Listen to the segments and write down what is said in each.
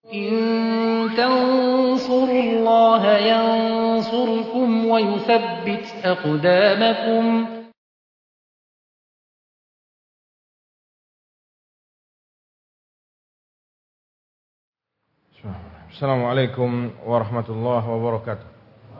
إن تنصروا الله ينصركم ويثبت أقدامكم. Assalamualaikum warahmatullahi wabarakatuh.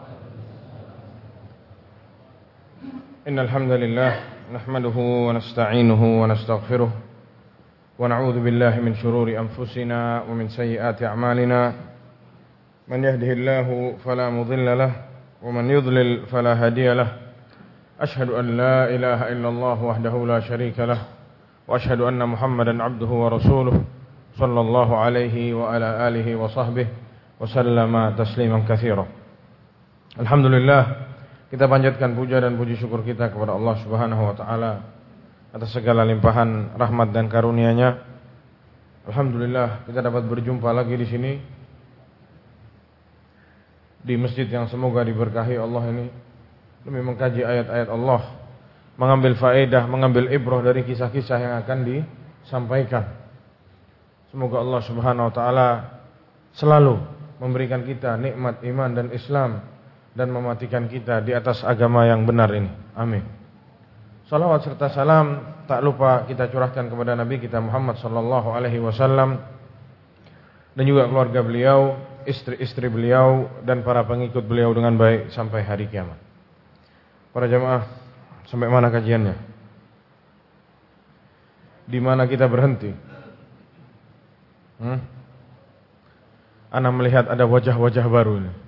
Innal hamdalillah nahmaduhu wa nasta'inuhu wa nastaghfiruh wa na'udzu billahi min shururi anfusina wa min sayyiati a'malina. Man yahdihillahu fala mudilla lahu wa man yudlil fala hadiya lahu. Ashhadu an la ilaha illallah wahdahu la syarika lahu wa ashhadu anna Muhammadan 'abduhu wa rasuluhu sallallahu alaihi wa ala alihi wa sahbihi wa sallama tasliman katsira. Alhamdulillah, kita panjatkan puja dan puji syukur kita kepada Allah Subhanahu wa taala atas segala limpahan rahmat dan karunia-Nya. Alhamdulillah, kita dapat berjumpa lagi di sini di masjid yang semoga diberkahi Allah ini demi mengkaji ayat-ayat Allah, mengambil faedah, mengambil ibrah dari kisah-kisah yang akan disampaikan. Semoga Allah Subhanahu wa taala selalu memberikan kita nikmat iman dan Islam dan mematikan kita di atas agama yang benar ini. Amin. Salawat serta salam tak lupa kita curahkan kepada Nabi kita Muhammad sallallahu alaihi wasallam dan juga keluarga beliau, istri-istri beliau dan para pengikut beliau dengan baik sampai hari kiamat. Para jamaah, sampai mana kajiannya? Di mana kita berhenti? Ana melihat ada wajah-wajah baru ini.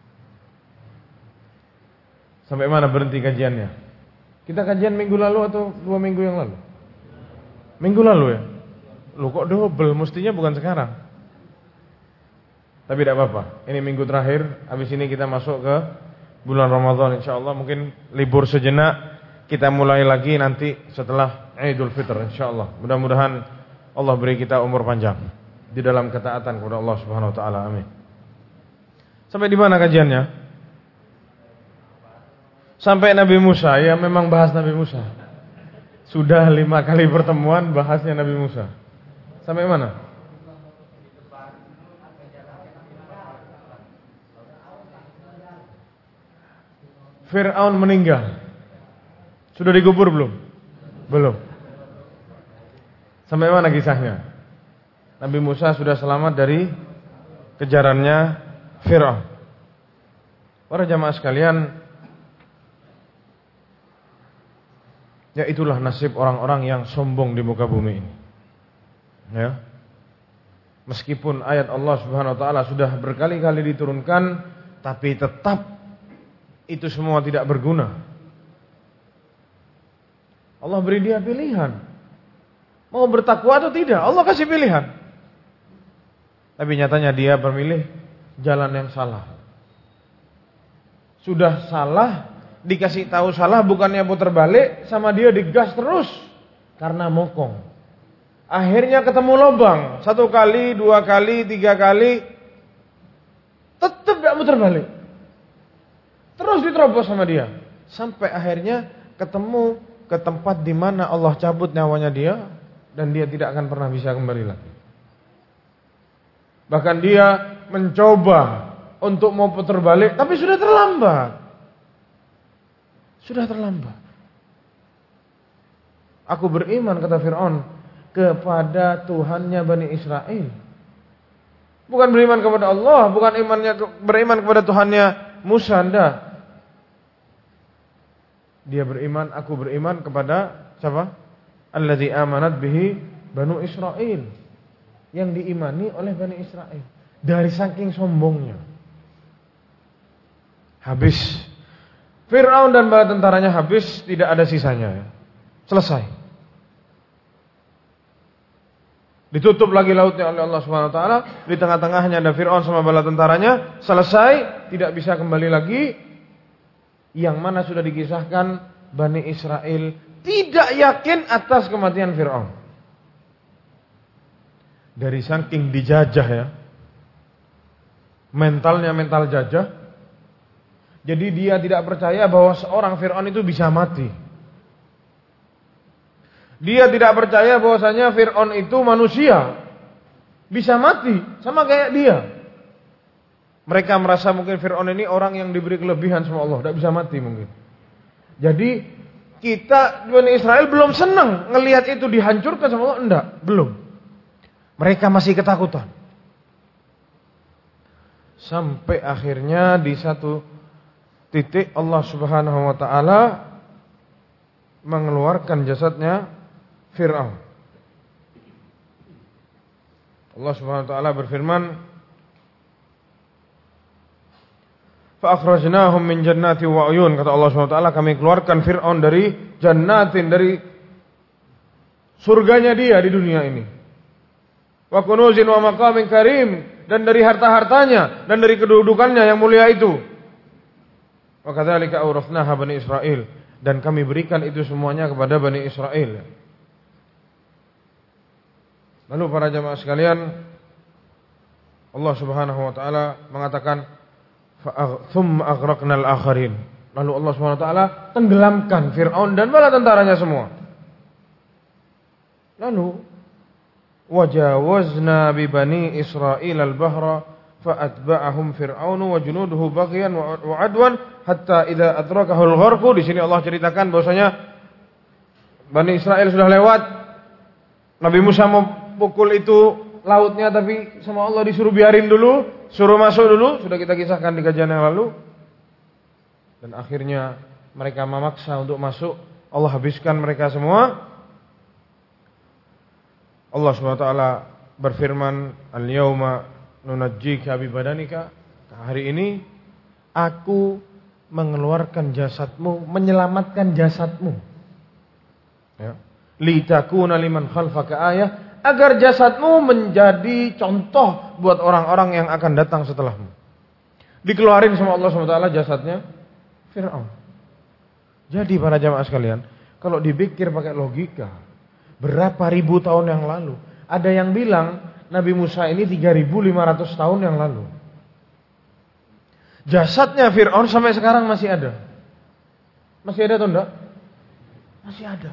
Sampai mana berhenti kajiannya? Kita kajian minggu lalu atau 2 minggu yang lalu? Minggu lalu ya? Loh kok double? Mestinya bukan sekarang. Tapi tidak apa-apa. Ini minggu terakhir. Habis ini kita masuk ke bulan Ramadan insyaallah. Mungkin libur sejenak. Kita mulai lagi nanti setelah Idul Fitr insyaallah. Mudah-mudahan Allah beri kita umur panjang di dalam ketaatan kepada Allah Subhanahu wa taala. Amin. Sampai di mana kajiannya? Sampai Nabi Musa. Ya memang bahas Nabi Musa. Sudah 5 kali pertemuan bahasnya Nabi Musa. Sampai mana? Fir'aun meninggal. Sudah dikubur belum? Belum. Sampai mana kisahnya? Nabi Musa sudah selamat dari kejarannya Fir'aun. Para jamaah sekalian, ya itulah nasib orang-orang yang sombong di muka bumi ini. Ya. Meskipun ayat Allah Subhanahu wa taala sudah berkali-kali diturunkan, tapi tetap itu semua tidak berguna. Allah beri dia pilihan. Mau bertakwa atau tidak? Allah kasih pilihan. Tapi nyatanya dia memilih jalan yang salah. Sudah salah, dikasih tahu salah, bukannya putar balik, sama dia digas terus karena mokong. Akhirnya ketemu lubang 1 kali, 2 kali, 3 kali, tetap tidak putar balik. Terus diterobos sama dia, sampai akhirnya ketemu ke tempat di mana Allah cabut nyawanya dia dan dia tidak akan pernah bisa kembali lagi. Bahkan dia mencoba untuk mau putar balik, tapi sudah terlambat. Sudah terlambat. Aku beriman, kata Fir'aun, kepada Tuhannya Bani Israel. Bukan beriman kepada Allah, bukan beriman kepada Tuhannya Musa. Enggak. Dia beriman, aku beriman kepada siapa? Allazi amanat bihi Banu Israel. Yang diimani oleh Bani Israel. Dari saking sombongnya. Habis. Fir'aun dan bala tentaranya habis. Tidak ada sisanya. Selesai. Ditutup lagi lautnya oleh Allah Subhanahu wa taala. Di tengah-tengahnya ada Fir'aun sama bala tentaranya. Selesai. Tidak bisa kembali lagi. Yang mana sudah dikisahkan Bani Israel tidak yakin atas kematian Fir'aun. Dari saking dijajah ya. Mentalnya mental jajah. Jadi dia tidak percaya bahwa seorang Fir'aun itu bisa mati. Dia tidak percaya bahwasanya Fir'aun itu manusia. bisa mati sama kayak dia. Mereka merasa mungkin Fir'aun ini orang yang diberi kelebihan sama Allah, tidak bisa mati mungkin. Jadi kita Bani Israel belum senang ngelihat itu dihancurkan sama Allah, enggak, belum. Mereka masih ketakutan. Sampai akhirnya di satu titik Allah Subhanahu wa taala mengeluarkan jasadnya Fir'aun. Allah Subhanahu wa taala berfirman, fa akhrajnahum min jannati wa uyun, kata Allah Subhanahu wa taala, kami keluarkan Fir'aun dari jannatin, dari surganya dia di dunia ini. Wa kunuzin wa maqamin karim, dan dari harta-hartanya dan dari kedudukannya yang mulia itu. Wa kadzalika awrathnaha Bani Israil, dan kami berikan itu semuanya kepada Bani Israel. Lalu para jamaah sekalian, Allah Subhanahu wa taala mengatakan thumma aghraqnal akharin. Lalu Allah Subhanahu wa taala tenggelamkan Firaun dan bala tentaranya semua. Lalu wajawazna bi bani Israil al-bahra fa'atba'ahum Fir'aun wa junuduhu baghyan wa 'adwan hatta idza adrakahu al-gharq. Di sini Allah ceritakan bahwasanya Bani Israel sudah lewat. Nabi Musa mau pukul itu lautnya, tapi sama Allah disuruh biarin dulu, suruh masuk dulu. Sudah kita kisahkan di kajian yang lalu. Dan akhirnya mereka memaksa untuk masuk. Allah habiskan mereka semua. Allah SWT berfirman, al-yawma nunajjika bi badanika. Hari ini aku mengeluarkan jasadmu, menyelamatkan jasadmu. Ya. Litakuna liman khalfaka ayah, agar jasadmu menjadi contoh buat orang-orang yang akan datang setelahmu. Dikeluarin sama Allah SWT jasadnya Fir'aun. Jadi para jamaah sekalian, kalau dipikir pakai logika, berapa ribu tahun yang lalu, ada yang bilang Nabi Musa ini 3.500 tahun yang lalu. Jasadnya Fir'aun sampai sekarang masih ada. Masih ada atau enggak? Masih ada.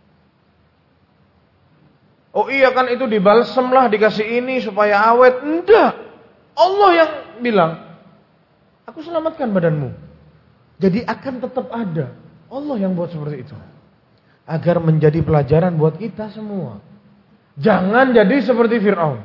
Oh iya kan itu dibalsem lah, dikasih ini supaya awet. Enggak. Allah yang bilang, aku selamatkan badanmu. Jadi akan tetap ada. Allah yang buat seperti itu. Agar menjadi pelajaran buat kita semua. Jangan jadi seperti Fir'aun.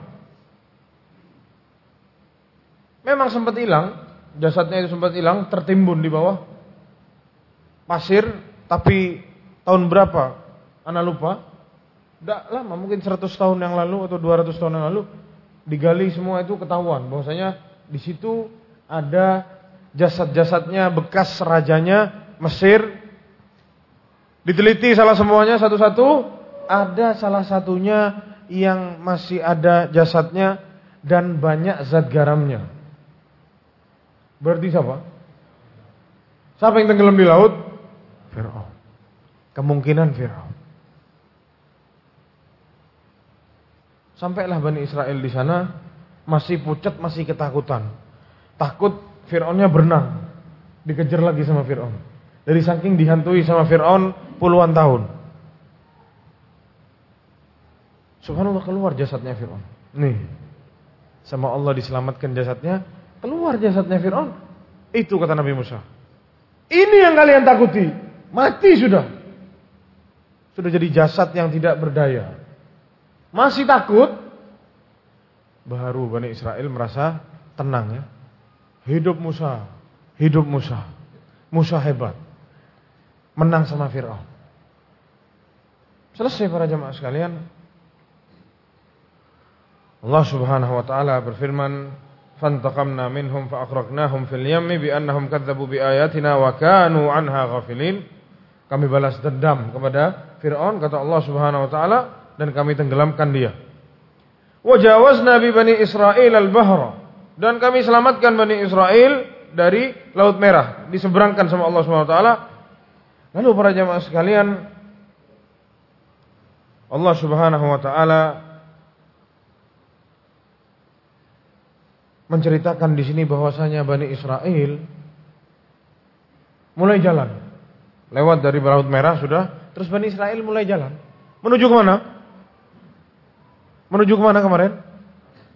Memang sempat hilang, jasadnya itu sempat hilang, tertimbun di bawah pasir, tapi tahun berapa? Ana lupa. Tidak lama, mungkin 100 tahun yang lalu atau 200 tahun yang lalu, digali semua itu ketahuan bahwasanya di situ ada jasad-jasadnya bekas rajanya Mesir. Diteliti salah semuanya satu-satu, ada salah satunya yang masih ada jasadnya dan banyak zat garamnya. Berarti siapa? Siapa yang tenggelam di laut? Fir'aun. Kemungkinan Fir'aun. Sampailah Bani Israel di sana masih pucat, masih ketakutan. Takut Fir'aunnya berenang. Dikejar lagi sama Fir'aun. Dari saking dihantui sama Fir'aun puluhan tahun. Subhanallah, keluar jasadnya Fir'aun. Nih. Sama Allah diselamatkan jasadnya. Keluar jasadnya Fir'aun. Itu kata Nabi Musa. Ini yang kalian takuti. Mati sudah. Sudah jadi jasad yang tidak berdaya. Masih takut. Baru Bani Israel merasa tenang ya. Hidup Musa. Hidup Musa. Musa hebat. Menang sama Fir'aun. Selesai para jamaah sekalian. Allah Subhanahu wa taala berfirman, "Fantaqamna minhum fa aghraqnahum fil yammi bi annahum kadzdzabu bi ayatina wa kanu anha ghafilin." Kami balas dendam kepada Fir'aun, kata Allah Subhanahu wa taala, dan kami tenggelamkan dia. Wajawazna bi bani Israil al-bahra, dan kami selamatkan Bani Israel dari Laut Merah, diseberangkan sama Allah Subhanahu wa taala. Lalu para jamaah sekalian, Allah Subhanahu wa taala menceritakan di sini bahwasanya Bani Israel mulai jalan. Lewat dari Laut Merah sudah, terus Bani Israel mulai jalan. Menuju ke mana? Menuju ke mana kemarin?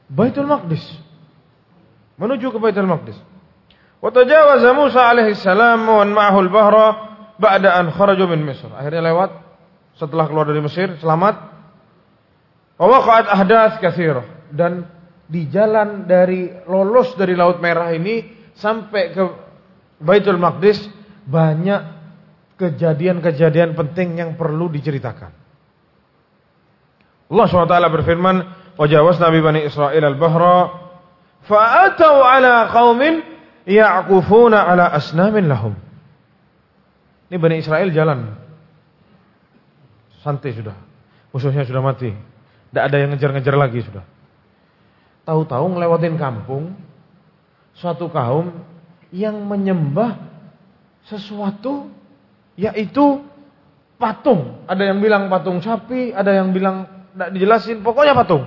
Baitul Maqdis. Menuju ke Baitul Maqdis. Wa tajawaza Musa alaihi salam wa ma'ahu al-bahra ba'da an kharaju min Misr. Akhirnya lewat setelah keluar dari Mesir, selamat. Wa waqa'at ahdaats katsirah, dan di jalan dari lolos dari Laut Merah ini sampai ke Baitul Maqdis banyak kejadian-kejadian penting yang perlu diceritakan. Allah SWT berfirman, "Wa jawazna bi bani Israil al-bahra fa'atau 'ala qaumin ya'kufuna 'ala asnamin lahum." Ini Bani Israel jalan. Santai sudah. Musuhnya sudah mati. Tidak ada yang ngejar-ngejar lagi sudah. Tahu-tahu ngelewatin kampung suatu kaum yang menyembah sesuatu, yaitu patung. Ada yang bilang patung sapi, ada yang bilang tidak dijelasin, pokoknya patung.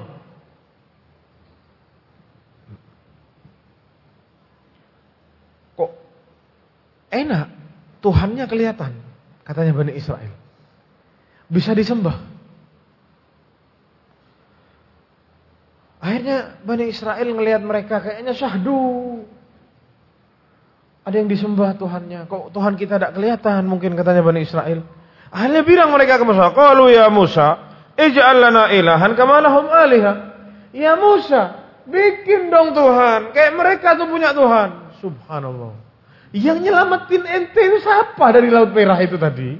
Kok enak, Tuhannya kelihatan, katanya Bani Israel. Bisa disembah. Akhirnya Bani Israel ngelihat mereka kayaknya syahdu. Ada yang disembah Tuhannya. Kok Tuhan kita tidak kelihatan, mungkin katanya Bani Israel. Akhirnya bilang mereka ke Musa, qalu ya Musa, ij'al lana ilahan kama lahum aliha. Ya Musa, bikin dong Tuhan, kayak mereka tuh punya Tuhan. Subhanallah. Yang nyelamatin ente itu siapa dari Laut Merah itu tadi?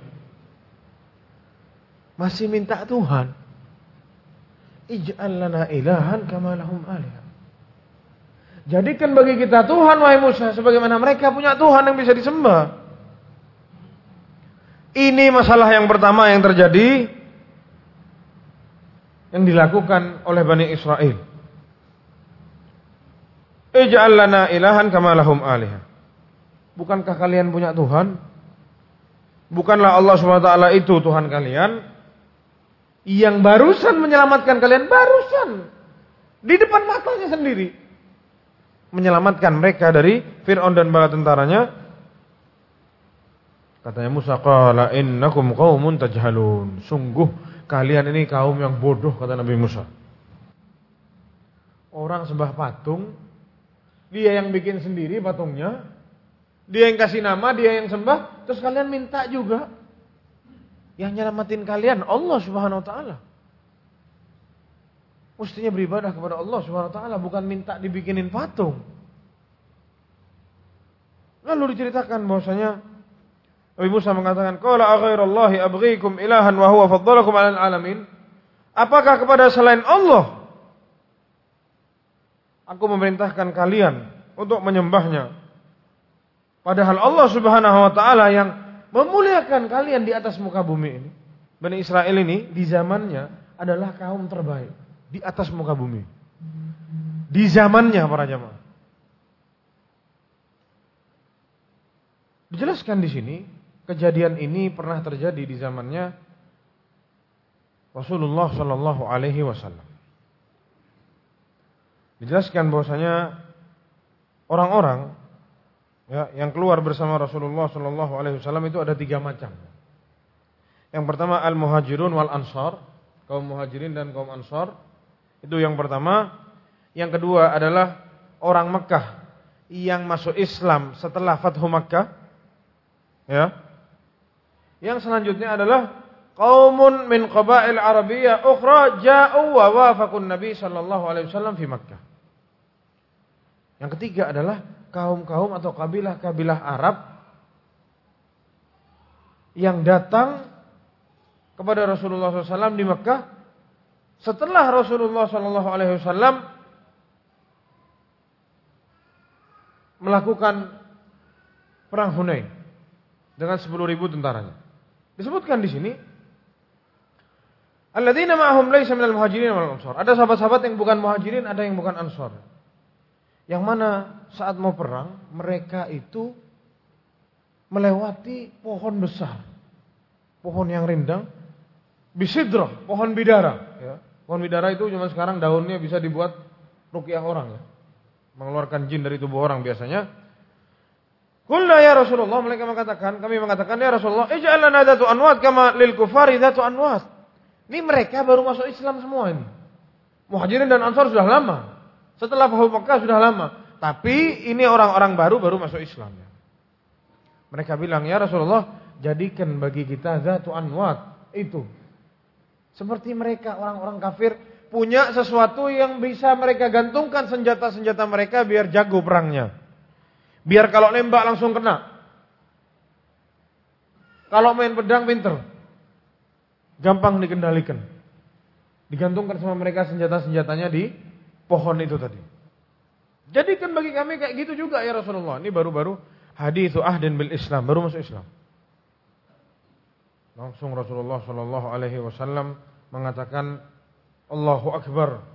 Masih minta Tuhan. Ij'al lana ilahan kama lahum aliha. Jadikan bagi kita Tuhan, wahai Musa, sebagaimana mereka punya Tuhan yang bisa disembah. Ini masalah yang pertama yang terjadi, yang dilakukan oleh Bani Israel. Ij'al lana ilahan kama lahum aliha. Bukankah kalian punya Tuhan? Bukanlah Allah SWT itu Tuhan kalian, yang barusan menyelamatkan kalian, barusan di depan matanya sendiri, menyelamatkan mereka dari Fir'aun dan bala tentaranya. Katanya Musa, qala innakum qaumun tajhalun. Sungguh kalian ini kaum yang bodoh, kata Nabi Musa. Orang sembah patung, dia yang bikin sendiri patungnya, dia yang kasih nama, dia yang sembah, terus kalian minta juga. Yang nyelamatin kalian Allah Subhanahu wa taala. Mestinya beribadah kepada Allah Subhanahu wa taala, bukan minta dibikinin patung. Lalu diceritakan bahwasanya Nabi Musa mengatakan, qala aghairallahi abghikum ilahan wa huwa faddalakum 'alal alamin. Apakah kepada selain Allah aku memerintahkan kalian untuk menyembahnya, padahal Allah Subhanahu wa taala yang memuliakan kalian di atas muka bumi ini. Bani Israel ini di zamannya adalah kaum terbaik di atas muka bumi. Di zamannya para jamaah. Dijelaskan di sini, kejadian ini pernah terjadi di zamannya Rasulullah Shallallahu Alaihi Wasallam. Dijelaskan bahwasanya orang-orang yang keluar bersama Rasulullah Shallallahu Alaihi Wasallam itu ada 3 macam. Yang pertama al-muhajirun wal ansar, kaum muhajirin dan kaum ansar. Itu yang pertama. Yang kedua adalah orang Mekah yang masuk Islam setelah Fathu Makkah. Ya. Yang selanjutnya adalah qaumun min qabail arabiyyah ukhra ja'u wa wafaqun Nabi sallallahu alaihi wasallam fi Makkah. Yang ketiga adalah kaum-kaum atau kabilah-kabilah Arab yang datang kepada Rasulullah SAW di Mekah setelah Rasulullah SAW melakukan perang Hunain dengan 10.000 tentaranya. Disebutkan di sini, alladzina ma'ahum laisa minal muhajirin wal ansar. Ada sahabat-sahabat yang bukan muhajirin, ada yang bukan ansar. Yang mana saat mau perang, mereka itu melewati pohon besar. Pohon yang rindang. Bisidrah, pohon bidara. Ya. Pohon bidara itu cuma sekarang daunnya bisa dibuat ruqyah orang. Ya. Mengeluarkan jin dari tubuh orang biasanya. Qulna ya Rasulullah, mereka mengatakan, kami mengatakan ya Rasulullah, ij'al lana dhatu anwat kama lil kufari dhatu anwat. Ini mereka baru masuk Islam semua ini. Muhajirin dan ansar sudah lama. Setelah Fathu Makkah sudah lama. Tapi ini orang-orang baru masuk Islam. Mereka bilang, ya Rasulullah, jadikan bagi kita Zatu Anwat. Itu. Seperti mereka, orang-orang kafir, punya sesuatu yang bisa mereka gantungkan senjata-senjata mereka biar jago perangnya. Biar kalau nembak langsung kena. Kalau main pedang pinter. Gampang dikendalikan. Digantungkan sama mereka senjata-senjatanya di pohon itu tadi. Jadikan bagi kami kayak gitu juga ya Rasulullah. Ini baru-baru hadithu ahdin bil Islam, baru masuk Islam. Langsung Rasulullah sallallahu alaihi wasallam mengatakan, Allahu Akbar.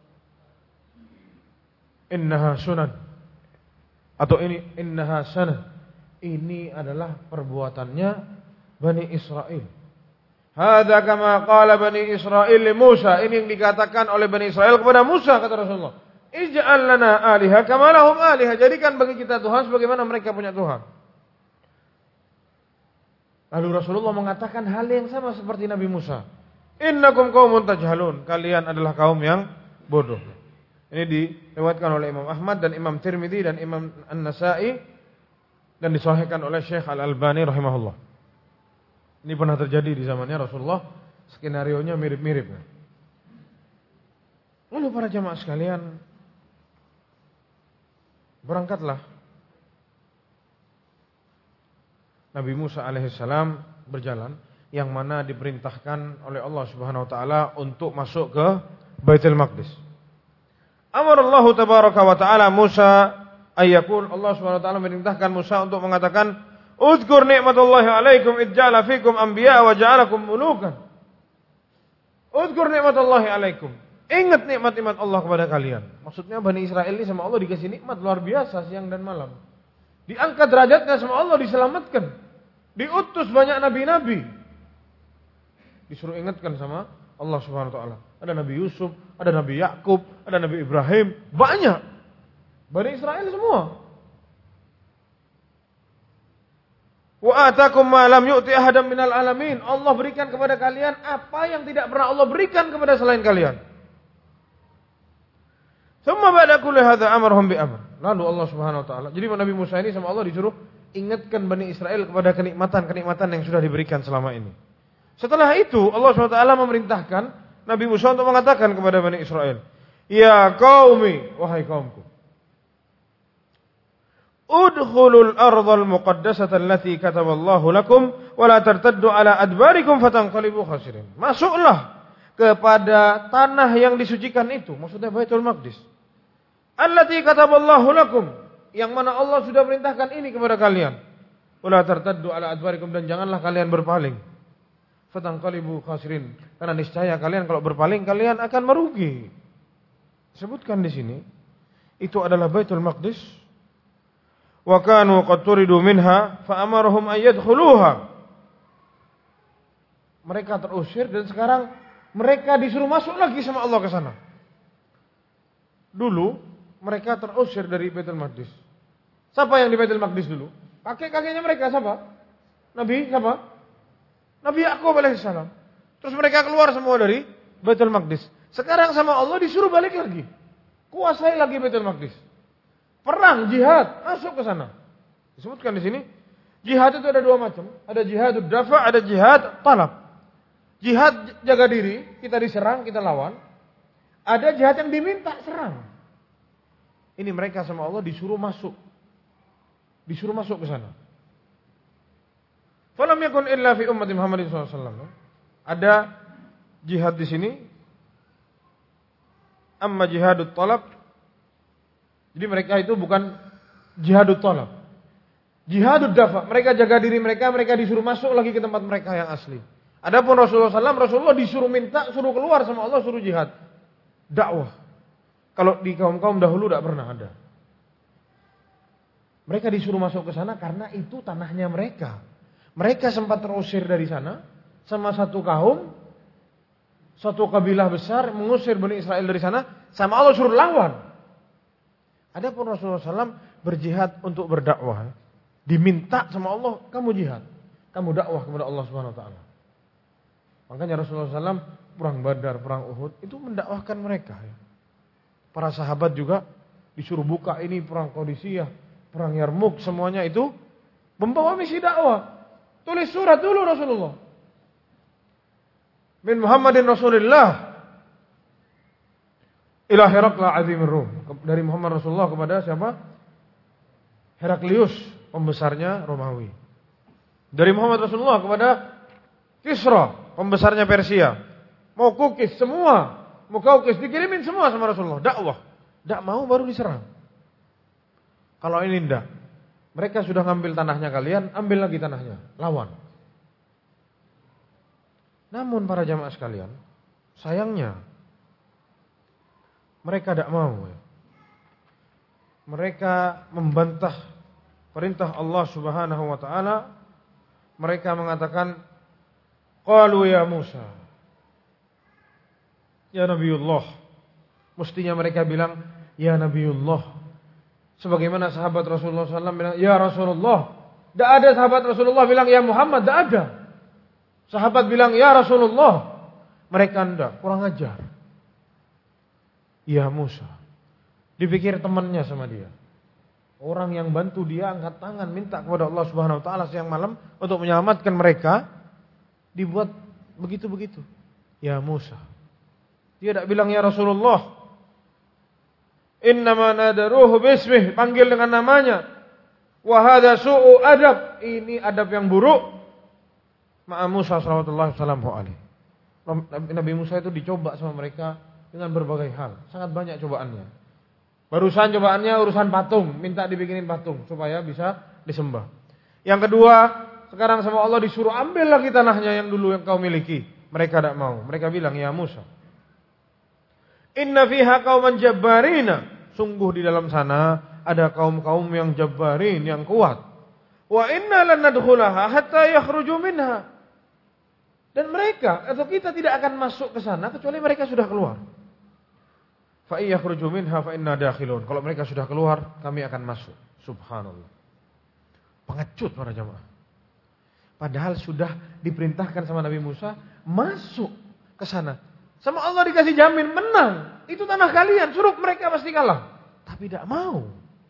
Innaha sunan. Atau ini innaha sanah. Ini adalah perbuatannya Bani Israel. Hadza kama qala Bani Israil li Musa. Ini yang dikatakan oleh Bani Israel kepada Musa, kata Rasulullah. Ij'al lana aliha kama lahum aliha. Jadikan bagi kita Tuhan sebagaimana mereka punya Tuhan. Lalu Rasulullah mengatakan hal yang sama seperti Nabi Musa. Innakum qaumun tajhalun. Kalian adalah kaum yang bodoh. Ini diriwayatkan oleh Imam Ahmad dan Imam Tirmidzi dan Imam An-Nasa'i dan disahihkan oleh Syekh Al-Albani rahimahullah. Ini pernah terjadi di zamannya Rasulullah. Skenarionya mirip-mirip. Lalu para jamaah sekalian, berangkatlah Nabi Musa alaihissalam berjalan, yang mana diperintahkan oleh Allah Subhanahu wa taala untuk masuk ke Baitul Maqdis. Amarallahu tabaraka wa taala Musa ayyakul, Allah Subhanahu wa taala memerintahkan Musa untuk mengatakan, Uzkur ni'matullahi alaikum idja'ala fikum anbiya wa ja'alakum mulukan. Uzkur ni'matullahi alaikum. Ingat nikmat-nikmat Allah kepada kalian. Maksudnya Bani Israel ini sama Allah dikasih nikmat luar biasa siang dan malam. Diangkat derajatnya sama Allah, diselamatkan. Diutus banyak nabi-nabi. Disuruh ingatkan sama Allah Subhanahu wa taala. Ada Nabi Yusuf, ada Nabi Yakub, ada Nabi Ibrahim, banyak. Bani Israel semua. Wa atakum ma lam yu'ti ahadan minal alamin. Allah berikan kepada kalian apa yang tidak pernah Allah berikan kepada selain kalian. Tsumma ba'da kulli hadza amarhum bi amr. Lalu Allah Subhanahu wa taala. Jadi Nabi Musa ini sama Allah disuruh ingatkan Bani Israel kepada kenikmatan-kenikmatan yang sudah diberikan selama ini. Setelah itu Allah Subhanahu wa taala memerintahkan Nabi Musa untuk mengatakan kepada Bani Israel, "Ya qaumi, wahai kaumku, udkhulul ardhal muqaddasata allati kataballahu lakum wa la tartaddu ala adbarikum fatanqalibu khasirin." Masuklah kepada tanah yang disucikan itu, maksudnya Baitul Maqdis. Allati kataballahu lakum, yang mana Allah sudah perintahkan ini kepada kalian. Wa la tartaddu ala adbarikum, dan janganlah kalian berpaling. Fatanqalibu khasirin, karena niscaya kalian kalau berpaling kalian akan merugi. Disebutkan di sini itu adalah Baitul Maqdis. Wa kanu qad turidu minha fa amarahum an yadkhuluha. Mereka terusir dan sekarang mereka disuruh masuk lagi sama Allah ke sana. Dulu mereka terusir dari Baitul Maqdis. Siapa yang di Baitul Maqdis dulu? Kakek-kakeknya mereka siapa? Nabi siapa? Nabi Yakub alaihissalam. Terus mereka keluar semua dari Baitul Maqdis. Sekarang sama Allah disuruh balik lagi. Kuasai lagi Baitul Maqdis. Perang, jihad, masuk ke sana. Disebutkan di sini, jihad itu ada dua macam. Ada jihadud dafa', ada jihad talab. Jihad jaga diri, kita diserang, kita lawan. Ada jihad yang diminta serang. Ini mereka sama Allah disuruh masuk. Disuruh masuk ke sana. Falam yakun illa fi ummati Muhammadin SAW. Ada jihad di sini. Amma jihadut talab. Jadi mereka itu bukan jihadut talab. Jihadud dafa. Mereka jaga diri mereka disuruh masuk lagi ke tempat mereka yang asli. Adapun Rasulullah SAW, Rasulullah disuruh minta, suruh keluar sama Allah, suruh jihad. Dakwah. Kalau di kaum-kaum dahulu tidak pernah ada. Mereka disuruh masuk ke sana karena itu tanahnya mereka. Mereka sempat terusir dari sana sama satu kaum, satu kabilah besar mengusir Bani Israel dari sana, sama Allah suruh lawan. Adapun Rasulullah SAW berjihad untuk berdakwah, diminta sama Allah, kamu jihad, kamu dakwah kepada Allah Subhanahu Wa Taala. Makanya Rasulullah SAW perang Badar, perang Uhud itu mendakwahkan mereka. Para sahabat juga disuruh buka ini perang Qadisiyah, perang Yarmuk, semuanya itu membawa misi dakwah. Tulis surat dulu Rasulullah. Min Muhammadin Rasulillah ila Herakla Azimir Rum. Dari Muhammad Rasulullah kepada siapa? Heraklius, pembesarnya Romawi. Dari Muhammad Rasulullah kepada Kisra, pembesarnya Persia. Mau Kukis semua, mau Kaukis dikirimin semua sama Rasulullah. Dakwah. Tidak mau baru diserang. Kalau ini tidak, mereka sudah ngambil tanahnya kalian, ambil lagi tanahnya, lawan. Namun para jamaah sekalian, sayangnya mereka tidak mau. Mereka membantah perintah Allah Subhanahu wa taala. Mereka mengatakan, qalu ya Musa, ya Nabiullah. Mestinya mereka bilang, ya Nabiullah. Sebagaimana sahabat Rasulullah SAW bilang, ya Rasulullah. Tidak ada sahabat Rasulullah bilang, ya Muhammad. Tidak ada. Sahabat bilang, ya Rasulullah. Mereka tidak, kurang ajar. Ya Musa. Dipikir temannya sama dia. Orang yang bantu dia angkat tangan minta kepada Allah Subhanahu wa taala siang malam untuk menyelamatkan mereka, dibuat begitu-begitu. Ya Musa. Dia tidak bilang ya Rasulullah. Innama nadaruhu bismih, panggil dengan namanya. Wa hadza su'u adab, ini adab yang buruk. Ma'a Musa sallallahu alaihi. Nabi Musa itu dicoba sama mereka dengan berbagai hal, sangat banyak cobaannya. Barusan cobaannya urusan patung, minta dibikinin patung supaya bisa disembah. Yang kedua, sekarang sama Allah disuruh ambil lagi tanahnya yang dulu yang kau miliki. Mereka tidak mau. Mereka bilang, ya Musa, inna fiha qauman jabbarina. Sungguh di dalam sana ada kaum-kaum yang jabbarin, yang kuat. Wa inna lan nadkhulaha hatta yakhruju minha. Dan mereka atau kita tidak akan masuk ke sana kecuali mereka sudah keluar. Fa yakhruju minha fa inna dakhilun. Kalau mereka sudah keluar, kami akan masuk. Subhanallah. Pengecut para jamaah. Padahal sudah diperintahkan sama Nabi Musa masuk ke sana. Sama Allah dikasih jamin menang. Itu tanah kalian, suruh mereka pasti kalah. Tapi tidak mau.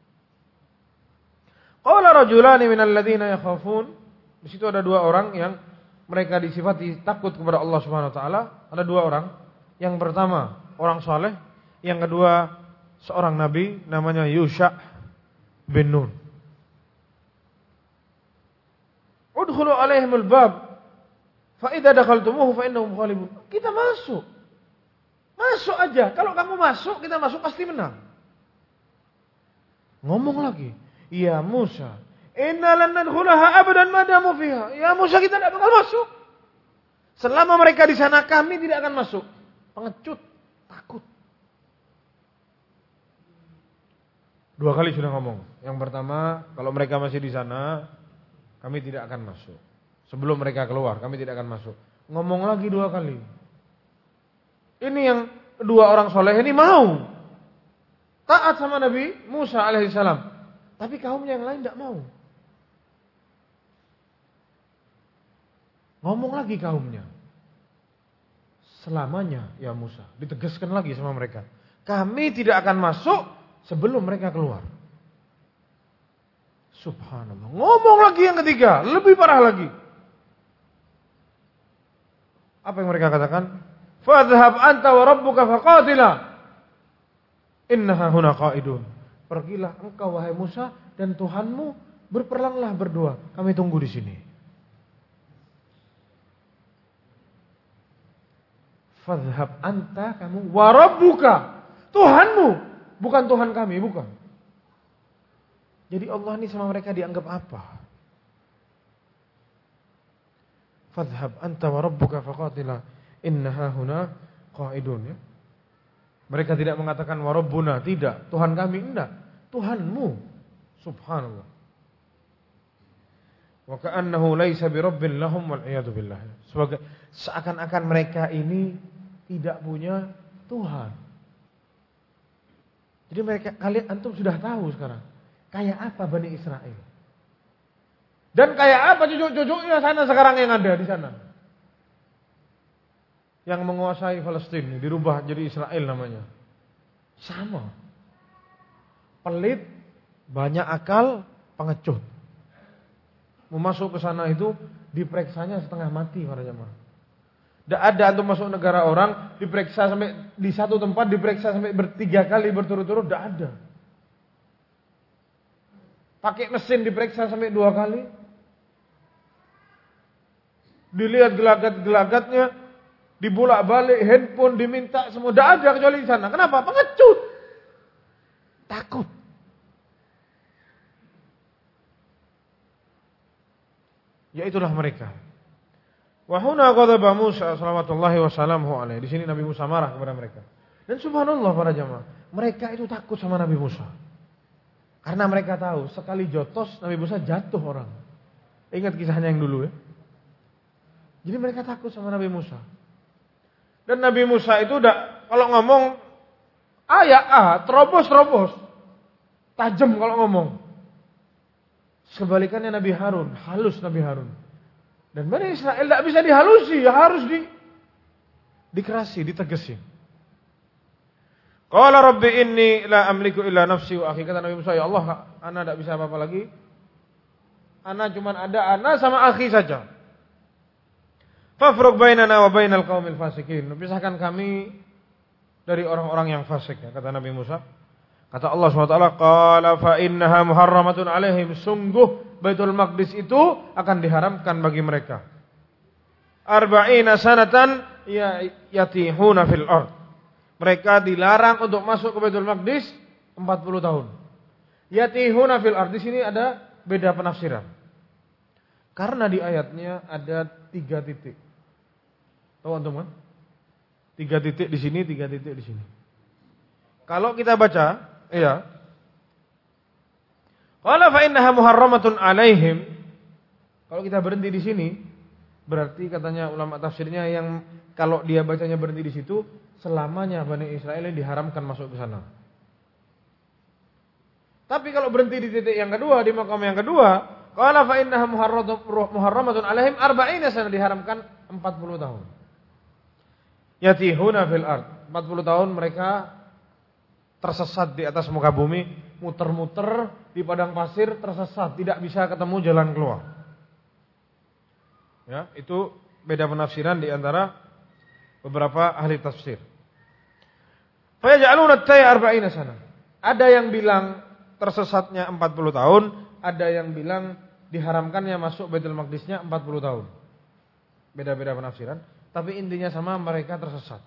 Qala rajulani minal ladzina yakhafun. Di situ ada dua orang yang mereka disifati takut kepada Allah Subhanahu wa taala. Ada dua orang. Yang pertama, orang saleh, yang kedua seorang nabi namanya Yusha bin Nun. Udkhulu alaihimul bab fa idza dakhaltumuhu fa innahum ghalibun. Kita masuk. Masuk aja. Kalau kamu masuk, kita masuk pasti menang. Ngomong lagi, ya Musa, inna lan nadkhulaha abadan ma damu fiha. Ya Musa, kita tidak bakal masuk. Selama mereka di sana, kami tidak akan masuk. Pengecut, takut. Dua kali sudah ngomong. Yang pertama, kalau mereka masih di sana, kami tidak akan masuk. Sebelum mereka keluar, kami tidak akan masuk. Ngomong lagi dua kali. Ini yang kedua orang soleh ini mau taat sama Nabi Musa alaihissalam, tapi kaumnya yang lain tidak mau. Ngomong lagi kaumnya, selamanya ya Musa, ditegaskan lagi sama mereka, kami tidak akan masuk sebelum mereka keluar. Subhanallah. Ngomong lagi yang ketiga, lebih parah lagi. Apa yang mereka katakan? Fadhhab anta wa rabbuka faqatila innaha huna qa'idun. Pergilah engkau wahai Musa dan Tuhanmu, berperanglah berdua. Kami tunggu di sini. Fadhhab anta, kamu, wa rabbuka, Tuhanmu, bukan Tuhan kami, bukan. Jadi Allah ini sama mereka dianggap apa? Fadhhab anta wa rabbuka faqatila innaha huna qa'idun, ya. Mereka tidak mengatakan wa rabbuna, tidak, Tuhan kami, enggak, Tuhanmu. Subhanallah. Wa ka'annahu laisa birabbin lahum wal iyadu billah. Sebagai seakan-akan mereka ini tidak punya Tuhan. Jadi mereka, kalian antum sudah tahu sekarang kayak apa Bani Israel. Dan kayak apa cucu-cucunya sana sekarang yang ada di sana. Yang menguasai Palestina dirubah jadi Israel namanya. Sama. pelit, banyak akal, pengecut. Mau masuk ke sana itu diperiksanya setengah mati para jemaah. Tidak ada antum masuk negara orang diperiksa sampai di satu tempat diperiksa sampai 3 kali berturut-turut, tidak ada. Pakai mesin diperiksa sampai 2 kali. Dilihat gelagat-gelagatnya, dibolak-balik, handphone diminta semua, tidak ada kecuali di sana. Kenapa? Pengecut. Takut. Ya itulah mereka. Wa huna ghadaba Musa sallallahu wasallamu alaihi. Di sini Nabi Musa marah kepada mereka. Dan subhanallah para jamaah, mereka itu takut sama Nabi Musa. Karena mereka tahu sekali jotos Nabi Musa jatuh orang. Ingat kisahnya yang dulu ya. Jadi mereka takut sama Nabi Musa. Dan Nabi Musa itu udah kalau ngomong terobos. Tajam kalau ngomong. Sebalikannya Nabi Harun, halus Nabi Harun. Dan Bani Israel tidak bisa dihalusi, harus dikerasi, ditegesin. Qala rabbi inni la amliku illa nafsi wa akhi. Kata Nabi Musa, ya Allah, ana tidak bisa apa-apa lagi. Ana cuma ada ana sama akhi saja. Fafruq bainana wa bainal qaumil fasikin. Pisahkan kami dari orang-orang yang fasik, ya, kata Nabi Musa. Kata Allah SWT, qala fa innaha muharramatun alaihim. Sungguh Baitul Maqdis itu akan diharamkan bagi mereka. 40 sanatan yatihuna fil ard. Mereka dilarang untuk masuk ke Baitul Maqdis 40 tahun. Yatihuna fil ard. Di sini ada beda penafsiran. Karena di ayatnya ada 3 titik. Tahu antum kan? 3 titik di sini, 3 titik di sini. Kalau kita baca, iya. Qala fa innaha muharramatun alaihim. Kalau kita berhenti di sini, berarti katanya ulama tafsirnya yang kalau dia bacanya berhenti di situ, selamanya Bani Israel diharamkan masuk ke sana. Tapi kalau berhenti di titik yang kedua, di makam yang kedua, qala fa innaha muharramatun alaihim 40 sana, diharamkan 40 tahun. Yatihuna fil ard. 40 tahun mereka tersesat di atas muka bumi, muter-muter di padang pasir, tersesat, tidak bisa ketemu jalan keluar. Ya, itu beda penafsiran di antara beberapa ahli tafsir. Fa yaj'aluna at-tayya 40 sana. Ada yang bilang tersesatnya 40 tahun, ada yang bilang diharamkannya masuk Baitul Maqdisnya 40 tahun. Beda-beda penafsiran, tapi intinya sama, mereka tersesat.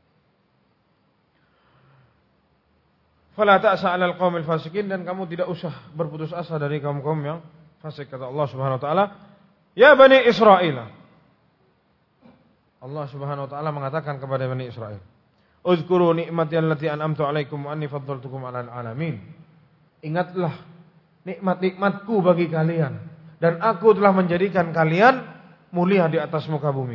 Fala ta'sa 'alal qaumil fasikin, dan kamu tidak usah berputus asa dari kaum-kaum yang fasik, kata Allah Subhanahu wa taala. Ya Bani Israil. Allah Subhanahu wa taala mengatakan kepada Bani Israil, "Uzkuru ni'mati allati an'amtu 'alaikum wa anni faddaltukum 'alal 'alamin." Ingatlah nikmat-nikmatku bagi kalian, dan aku telah menjadikan kalian mulia di atas muka bumi.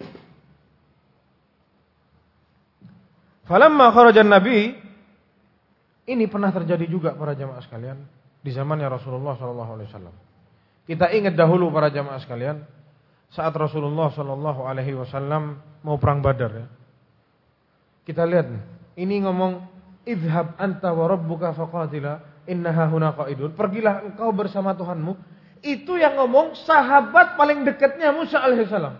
Falamma kharajan nabi. Ini pernah terjadi juga para jamaah sekalian di zamannya Rasulullah SAW. Kita ingat dahulu para jamaah sekalian, saat Rasulullah SAW mau perang Badar. Ya. Kita lihat nih, ini ngomong, idhab anta wa rabbuka faqatila innaha huna qa'idun. Pergilah engkau bersama Tuhanmu. Itu yang ngomong sahabat paling dekatnya Musa alaihissalam.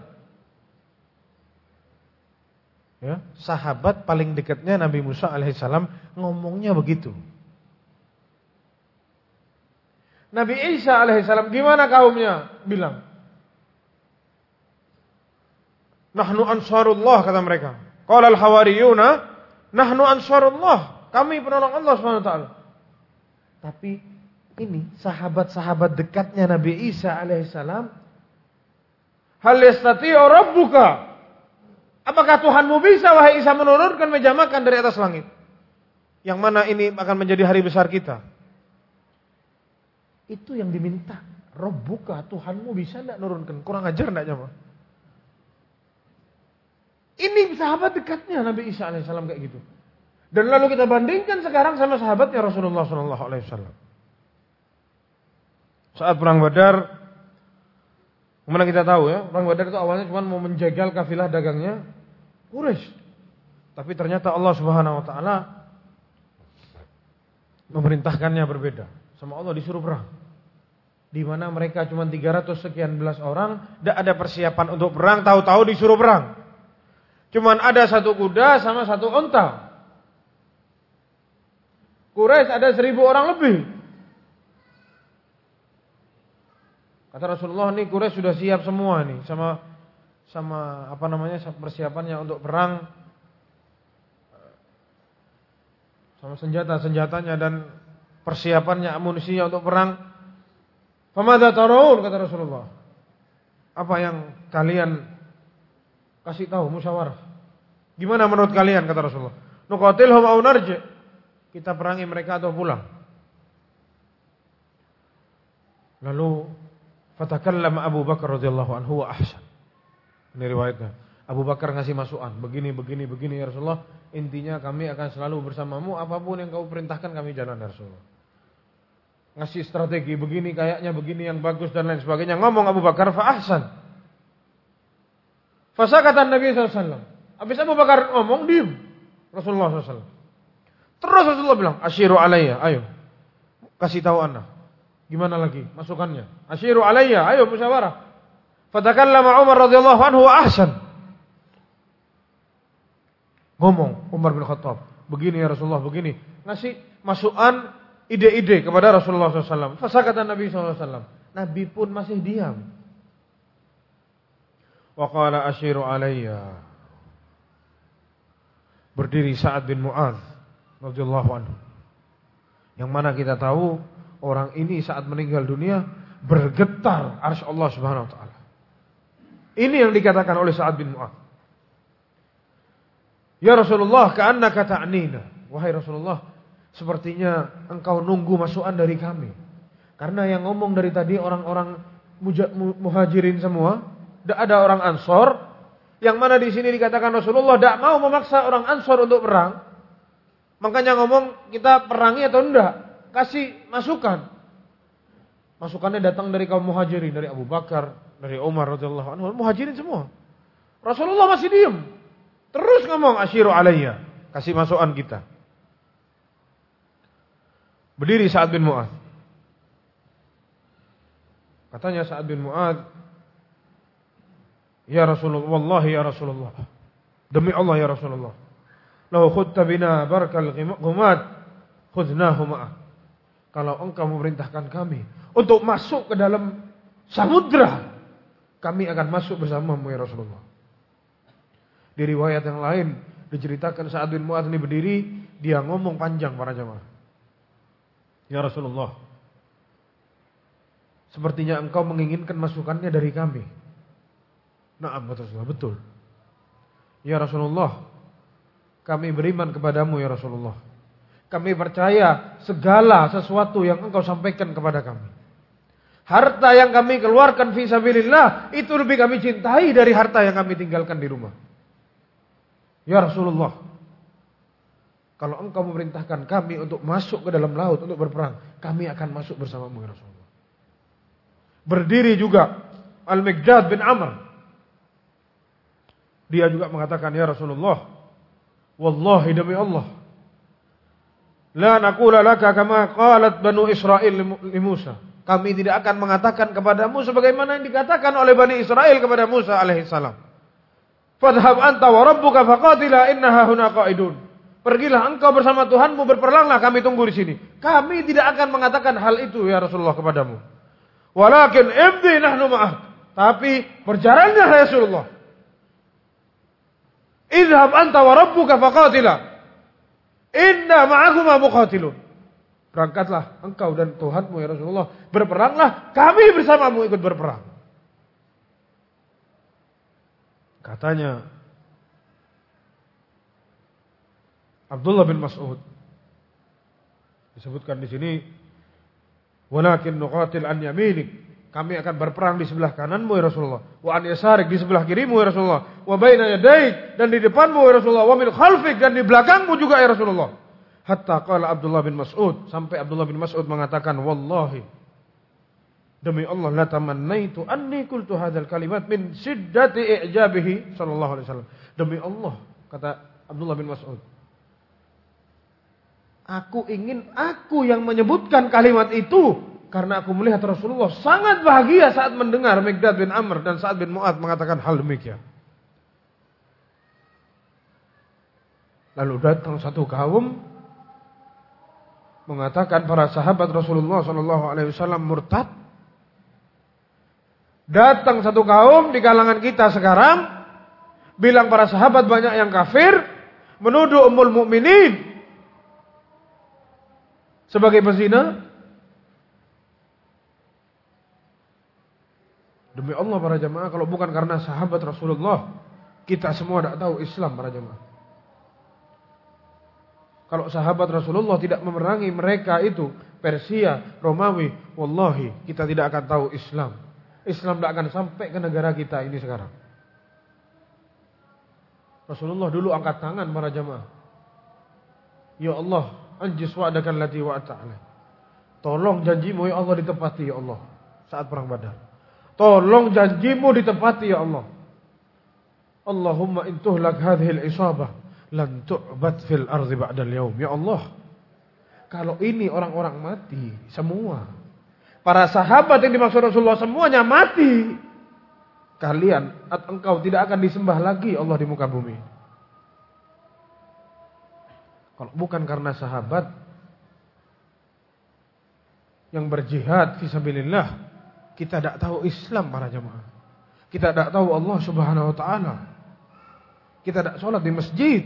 Ya, sahabat paling dekatnya Nabi Musa alaihissalam ngomongnya begitu. Nabi Isa alaihissalam gimana kaumnya? Bilang, nahnu ansarullah, kata mereka. Qala al-hawariyuna nahnu ansarullah, kami penolong Allah SWT. Tapi ini sahabat-sahabat dekatnya Nabi Isa alaihissalam, hal yastati'u rabbuka, apakah Tuhanmu bisa wahai Isa menurunkan meja makan dari atas langit? Yang mana ini akan menjadi hari besar kita. Itu yang diminta. Rabbuka, Tuhanmu bisa tidak nurunkan? Kurang ajar tidak jemaah? Ini sahabat dekatnya Nabi Isa alaihissalam kayak gitu. Dan lalu kita bandingkan sekarang sama sahabatnya Rasulullah SAW. Saat perang Badar, kemudian kita tahu ya, perang Badar itu awalnya cuma mau menjegal kafilah dagangnya Quraisy. Tapi ternyata Allah Subhanahu wa taala memerintahkannya berbeda. Sama Allah disuruh perang. Di mana mereka cuma 300 sekian belas orang, tidak ada persiapan untuk perang, tahu-tahu disuruh perang. Cuman ada satu kuda sama satu onta. Quraisy ada 1000 orang lebih. Kata Rasulullah, nih Quraisy sudah siap semua nih sama persiapannya untuk perang, sama senjata-senjatanya dan persiapannya, amunisinya untuk perang. Famadza taraun, kata Rasulullah. Apa yang kalian kasih tahu, musyawarah. Gimana menurut kalian, kata Rasulullah? Nuqatilhum aw narji'. Kita perangi mereka atau pulang. Lalu fatakallama Abu Bakar radhiyallahu anhu wa ahsan. Ini riwayatnya. Abu Bakar ngasih masukan, begini ya Rasulullah. Intinya kami akan selalu bersamamu, apapun yang kau perintahkan kami jalan ya Rasulullah. Ngasih strategi begini, kayaknya begini yang bagus dan lain sebagainya. Ngomong Abu Bakar, fa ahsan. Fasakata Nabi SAW. Habis Abu Bakar ngomong, diam Rasulullah SAW. Terus Rasulullah bilang, asyiru alayya, ayo kasih tahu ana. Gimana lagi masukannya? Asyiru alayya, ayo musyawarah. Fatakallama Umar radhiyallahu anhu wa ahsan. Ngomong Umar bin Khattab, begini ya Rasulullah, begini. Ngasih masukan, ide-ide kepada Rasulullah SAW. Fasakata Nabi SAW. Nabi pun masih diam. Wa qala asyiru alayya. Berdiri Sa'ad bin Mu'adz radhiyallahu anhu. Yang mana kita tahu orang ini saat meninggal dunia bergetar arsy Allah Subhanahu wa taala. Ini yang dikatakan oleh Sa'ad bin Mu'adz. Ya Rasulullah, ka'annaka ta'nina. Wahai Rasulullah, sepertinya engkau nunggu masukan dari kami. Karena yang ngomong dari tadi orang-orang muhajirin semua, tidak ada orang Ansor. Yang mana di sini dikatakan Rasulullah tidak mau memaksa orang Ansor untuk perang. Makanya ngomong kita perangi atau enggak, kasih masukan. Masukannya datang dari kaum muhajirin, dari Abu Bakar, dari Umar radhiyallahu anhu, muhajirin semua. Rasulullah masih diam. Terus ngomong asyiru alayya, kasih masukan kita. Berdiri Sa'ad bin Mu'adz. Katanya Sa'ad bin Mu'adz, ya Rasulullah, wallahi ya Rasulullah, demi Allah ya Rasulullah, lau khudta bina barkal ghumat khudnahu ma'ah. Kalau engkau memerintahkan kami untuk masuk ke dalam samudra, kami akan masuk bersamamu ya Rasulullah. Di riwayat yang lain diceritakan Sa'ad bin Mu'adz ini berdiri, dia ngomong panjang para jamaah. Ya Rasulullah, sepertinya engkau menginginkan masukannya dari kami. Na'am, Rasulullah, betul. Ya Rasulullah, kami beriman kepadamu ya Rasulullah. Kami percaya segala sesuatu yang engkau sampaikan kepada kami. Harta yang kami keluarkan fi sabilillah itu lebih kami cintai dari harta yang kami tinggalkan di rumah. Ya Rasulullah, kalau engkau memerintahkan kami untuk masuk ke dalam laut untuk berperang, kami akan masuk bersamamu ya Rasulullah. Berdiri juga Al-Miqdad bin Amr. Dia juga mengatakan, ya Rasulullah, wallahi demi Allah, la naqula laka kama qalat Banu Israil li Musa. Kami tidak akan mengatakan kepadamu sebagaimana yang dikatakan oleh Bani Israel kepada Musa alaihissalam. Fadhhab anta wa rabbuka faqatila innaha huna qa'idun. Pergilah engkau bersama Tuhanmu, berperanglah, kami tunggu di sini. Kami tidak akan mengatakan hal itu ya Rasulullah kepadamu. Walakin ibdi nahnu ma'ah. Tapi berjalanlah ya Rasulullah. Idhab anta wa rabbuka faqatila inna ma'akuma muqatilun. Berangkatlah engkau dan Tuhanmu ya Rasulullah, berperanglah, kami bersamamu ikut berperang. Katanya Abdullah bin Mas'ud, disebutkan di sini, walakin nuqatil an yaminik, kami akan berperang di sebelah kananmu ya Rasulullah, wa an yasarik, di sebelah kirimu ya Rasulullah, wa baina yadaik, dan di depanmu ya Rasulullah, wa min khalfik, dan di belakangmu juga ya Rasulullah. Hatta qala Abdullah bin Mas'ud, sampai Abdullah bin Mas'ud mengatakan, wallahi, demi Allah, la tamannaitu anni qultu hadzal kalimat min shiddati i'jabihi sallallahu alaihi wasallam. Demi Allah, kata Abdullah bin Mas'ud, Aku ingin aku yang menyebutkan kalimat itu. Karena aku melihat Rasulullah sangat bahagia saat mendengar Miqdad bin Amr dan Sa'ad bin Mu'adz mengatakan hal demikian. Lalu datang satu kaum mengatakan para sahabat Rasulullah SAW murtad. Datang satu kaum di kalangan kita sekarang bilang para sahabat banyak yang kafir, menuduh Ummul Mukminin sebagai pezina. Demi Allah para jamaah, kalau bukan karena sahabat Rasulullah, kita semua tidak tahu Islam para jamaah. Kalau sahabat Rasulullah tidak memerangi mereka itu, Persia, Romawi, wallahi kita tidak akan tahu Islam. Islam tidak akan sampai ke negara kita ini sekarang. Rasulullah dulu angkat tangan para jamaah. Ya Allah, anjis wa'adakan lati wa'ata'ala. Tolong janjimu ya Allah ditepati ya Allah. Saat perang Badar. Tolong janjimu ditepati ya Allah. Allahumma intuhlak hadhil isabah. Lan tu'bad fil ardi ba'dal yaum. Ya Allah, kalau ini orang-orang mati semua, para sahabat yang dimaksud Rasulullah semuanya mati, kalian atau engkau tidak akan disembah lagi Allah di muka bumi. Kalau bukan karena sahabat yang berjihad fisabilillah, kita tidak tahu Islam para jemaah. Kita tidak tahu Allah Subhanahu wa taala. Kita tidak sholat di masjid.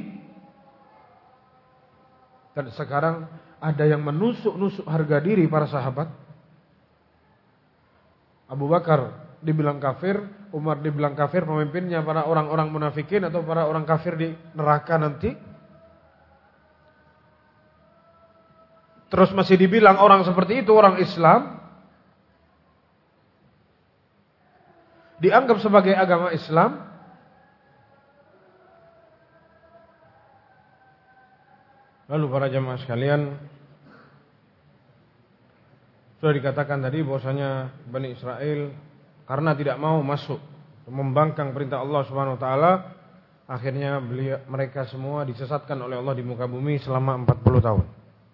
Dan sekarang ada yang menusuk-nusuk harga diri para sahabat. Abu Bakar dibilang kafir, Umar dibilang kafir, pemimpinnya para orang-orang munafikin atau para orang kafir di neraka nanti. Terus masih dibilang orang seperti itu orang Islam. Dianggap sebagai agama Islam. Lalu para jamaah sekalian, sudah dikatakan tadi bahwasanya Bani Israel karena tidak mau masuk membangkang perintah Allah Subhanahu wa taala, akhirnya mereka semua disesatkan oleh Allah di muka bumi selama 40 tahun.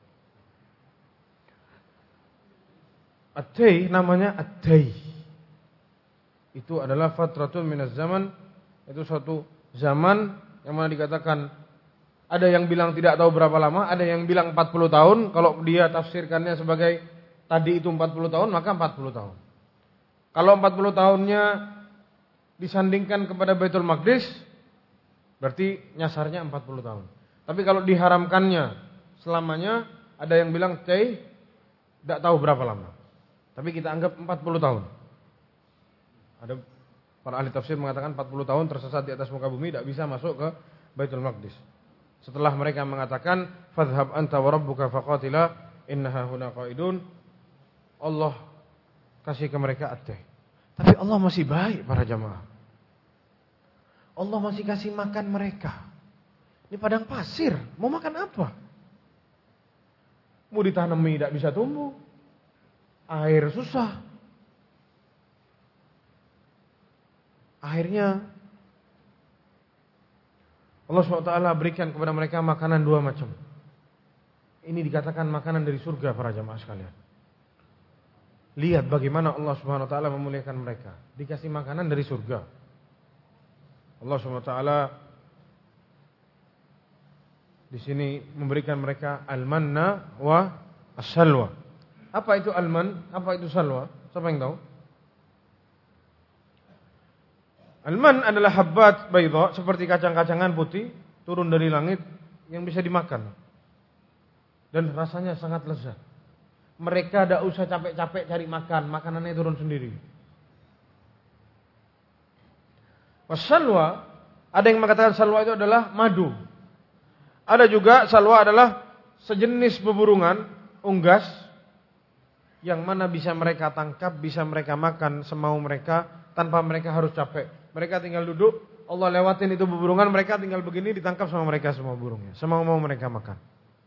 At-tay namanya at-tay. Itu adalah fatratun minaz zaman, itu suatu zaman yang mana dikatakan ada yang bilang tidak tahu berapa lama, ada yang bilang 40 tahun. Kalau dia tafsirkannya sebagai tadi itu 40 tahun, maka 40 tahun. Kalau 40 tahunnya disandingkan kepada Baitul Maqdis, berarti nyasarnya 40 tahun. Tapi kalau diharamkannya selamanya, ada yang bilang tidak tahu berapa lama. Tapi kita anggap 40 tahun. Ada para ahli tafsir mengatakan 40 tahun tersesat di atas muka bumi, tidak bisa masuk ke Baitul Maqdis. Setelah mereka mengatakan fadhhab anta wa rabbuka faqatila innaha huna qaidun, Allah kasih ke mereka at-tay. Tapi Allah masih baik para jamaah. Allah masih kasih makan mereka. Ini padang pasir, mau makan apa? Mau ditanami tidak bisa tumbuh. Air susah. Akhirnya Allah SWT berikan kepada mereka makanan dua macam. Ini dikatakan makanan dari surga para jamaah sekalian. Lihat bagaimana Allah SWT memuliakan mereka. Dikasih makanan dari surga. Allah SWT di sini memberikan mereka al-manna wa as-salwa. Apa itu al-man? Apa itu salwa? Siapa yang tahu? Al-man adalah habbat baydha, seperti kacang-kacangan putih turun dari langit yang bisa dimakan. Dan rasanya sangat lezat. Mereka tidak usah capek-capek cari makan, makanannya turun sendiri. Wasalwa, ada yang mengatakan salwa itu adalah madu. Ada juga salwa adalah sejenis beburungan, unggas, yang mana bisa mereka tangkap, bisa mereka makan semau mereka tanpa mereka harus capek. Mereka tinggal duduk, Allah lewatin itu beburungan, mereka tinggal begini ditangkap sama mereka semua burungnya. Semau-mau mereka makan.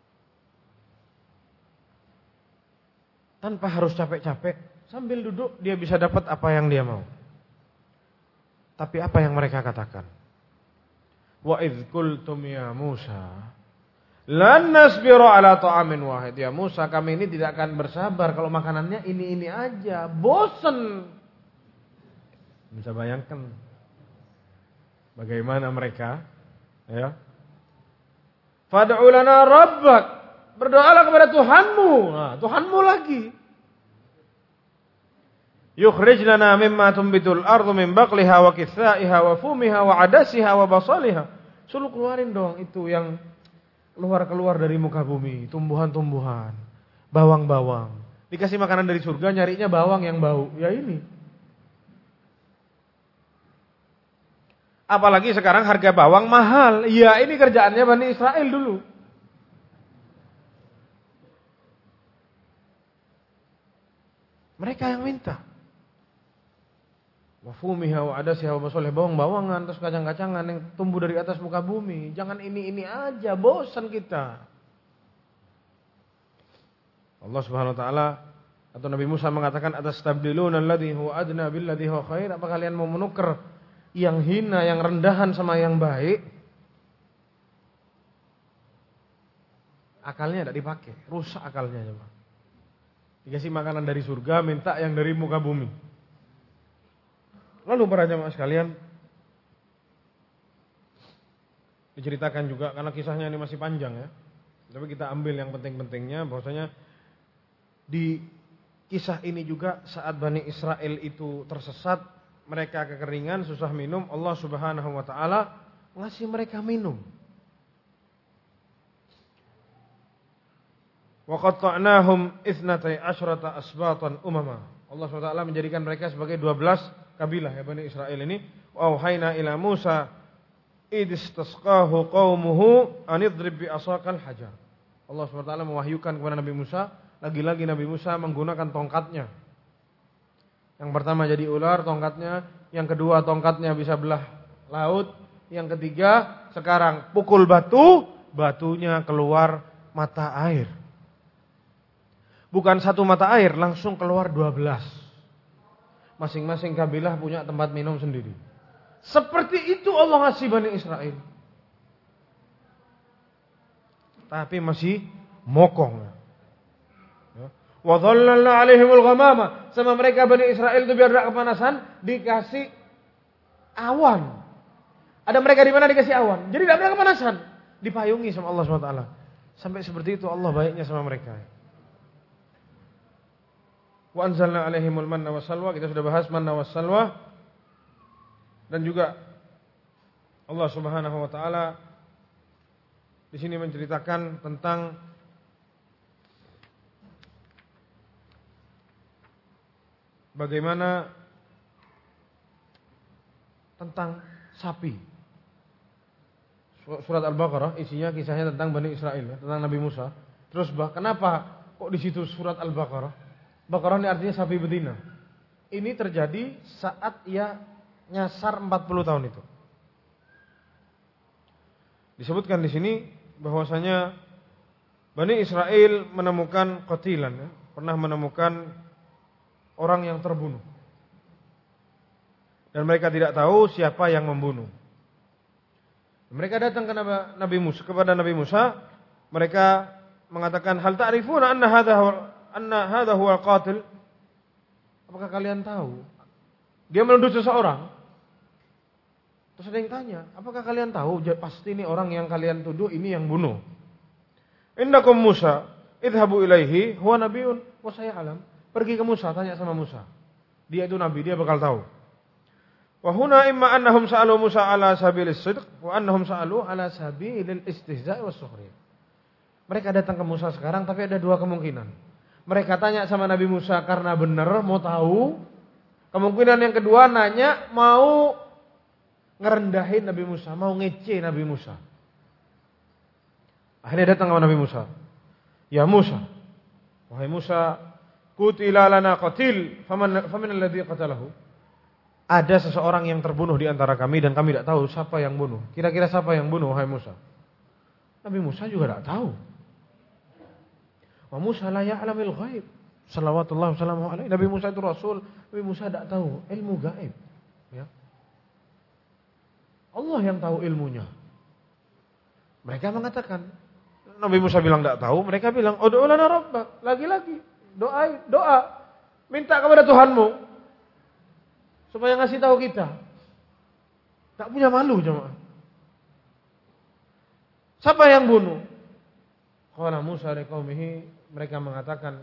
Tanpa harus capek-capek, sambil duduk dia bisa dapat apa yang dia mau. Tapi apa yang mereka katakan? Wa idh qultum ya Musa Lan nasbiru ala ta'amin wahid. Ya Musa, kami ini tidak akan bersabar kalau makanannya ini aja. Bosen. Bisa bayangkan bagaimana mereka, ya. Fad'u lana rabbak. Berdoalah kepada Tuhanmu. Nah, Tuhanmu lagi. Yukhrij lana mimma tumbitul ardu min baqliha wa kithaiha wa fumiha wa adasiha wa basaliha. Suruh keluarin dong itu yang keluar dari muka bumi, tumbuhan-tumbuhan, bawang-bawang. Dikasih makanan dari surga, nyarinya bawang yang bau. Ya ini. Apalagi sekarang harga bawang mahal. Ya ini kerjaannya Bani Israel dulu. Mereka yang minta. Wa fumiha wa adasiha wa basaliha, bawang-bawangan, terus kacang-kacangan yang tumbuh dari atas muka bumi. Jangan ini aja, bosan kita. Allah Subhanahu wa taala atau Nabi Musa mengatakan, atastabdiluna alladhi huwa adna billadhi huwa khair? Apa kalian mau menukar yang hina, yang rendahan sama yang baik? Akalnya tidak dipakai, rusak akalnya coba. Dikasih makanan dari surga, minta yang dari muka bumi. Lalu para jamaah sekalian, diceritakan juga, karena kisahnya ini masih panjang ya, tapi kita ambil yang penting-pentingnya, bahwasanya di kisah ini juga saat Bani Israel itu tersesat, mereka kekeringan, susah minum, Allah Subhanahu wa taala ngasih mereka minum. Wa qatta'nahum 12 asbatan umama. Allah Subhanahu wa taala menjadikan mereka sebagai 12 kabilah ya Bani Israel ini. Wa auhayna ila Musa idistasqahu qaumuhu anidrib bi asaqal hajar. Allah Subhanahu wa taala mewahyukan kepada Nabi Musa, lagi-lagi Nabi Musa menggunakan tongkatnya. Yang pertama jadi ular tongkatnya, yang kedua tongkatnya bisa belah laut, yang ketiga sekarang pukul batu, batunya keluar mata air. Bukan satu mata air, langsung keluar 12. Masing-masing kabilah punya tempat minum sendiri. Seperti itu Allah ngasih Bani Israel. Tapi masih mokong. Wa dhallalna 'alaihimul ghamama. Sama mereka Bani Israel itu biar tidak kepanasan, dikasih awan. Ada mereka di mana dikasih awan. Jadi tidak ada kepanasan. Dipayungi sama Allah SWT. Sampai seperti itu Allah baiknya sama mereka. Wa anzalna 'alaihimul manna wassalwa, kita sudah bahas manna wassalwa. Dan juga Allah Subhanahu wa taala di sini menceritakan tentang bagaimana tentang sapi. Surat Al-Baqarah isinya kisahnya tentang Bani Israel ya, tentang Nabi Musa. Terus kenapa kok di situ surat Al-Baqarah? Baqarah ini artinya sapi betina. Ini terjadi saat ia nyasar 40 tahun itu. Disebutkan di sini bahwasanya Bani Israel menemukan qatilan ya, pernah menemukan orang yang terbunuh. Dan mereka tidak tahu siapa yang membunuh. Mereka datang ke Nabi Musa, kepada Nabi Musa, mereka mengatakan, hal ta'rifuna anna hadha huwa qatil? Apakah kalian tahu dia menuduh seseorang? Terus ada yang tanya, apakah kalian tahu pasti ini orang yang kalian tuduh ini yang bunuh? Innakum Musa idhabu ilaihi huwa nabiyyun wa saya'lam. Pergi ke Musa, tanya sama Musa. Dia itu nabi, dia bakal tahu. Wa huna imma annahum sa'alu Musa ala sabilis sidq wa annahum sa'alu ala sabilil istihza' was sukhriyah. Mereka datang ke Musa sekarang, tapi ada dua kemungkinan. Mereka tanya sama Nabi Musa karena benar mau tahu. Kemungkinan yang kedua nanya mau ngerendahin Nabi Musa, mau ngece Nabi Musa. Akhirnya datang sama Nabi Musa. Ya Musa, wahai Musa, qutila lana qatil, faman alladhi qatalahu? Ada seseorang yang terbunuh di antara kami dan kami tidak tahu siapa yang bunuh. Kira-kira siapa yang bunuh, wahai Musa? Nabi Musa juga tidak tahu. Wa Musa la ya'lamul ghaib. Shalawatullah wassalamu alaihi. Nabi Musa itu rasul, Nabi Musa tidak tahu ilmu gaib. Ya. Allah yang tahu ilmunya. Mereka mengatakan, Nabi Musa bilang tidak tahu, mereka bilang, ud'u lana rabbak. Lagi-lagi, doa. Minta kepada Tuhanmu. Supaya ngasih tahu kita. Tak punya malu jemaah. Siapa yang bunuh? Qala Musa liqaumihi, mereka mengatakan,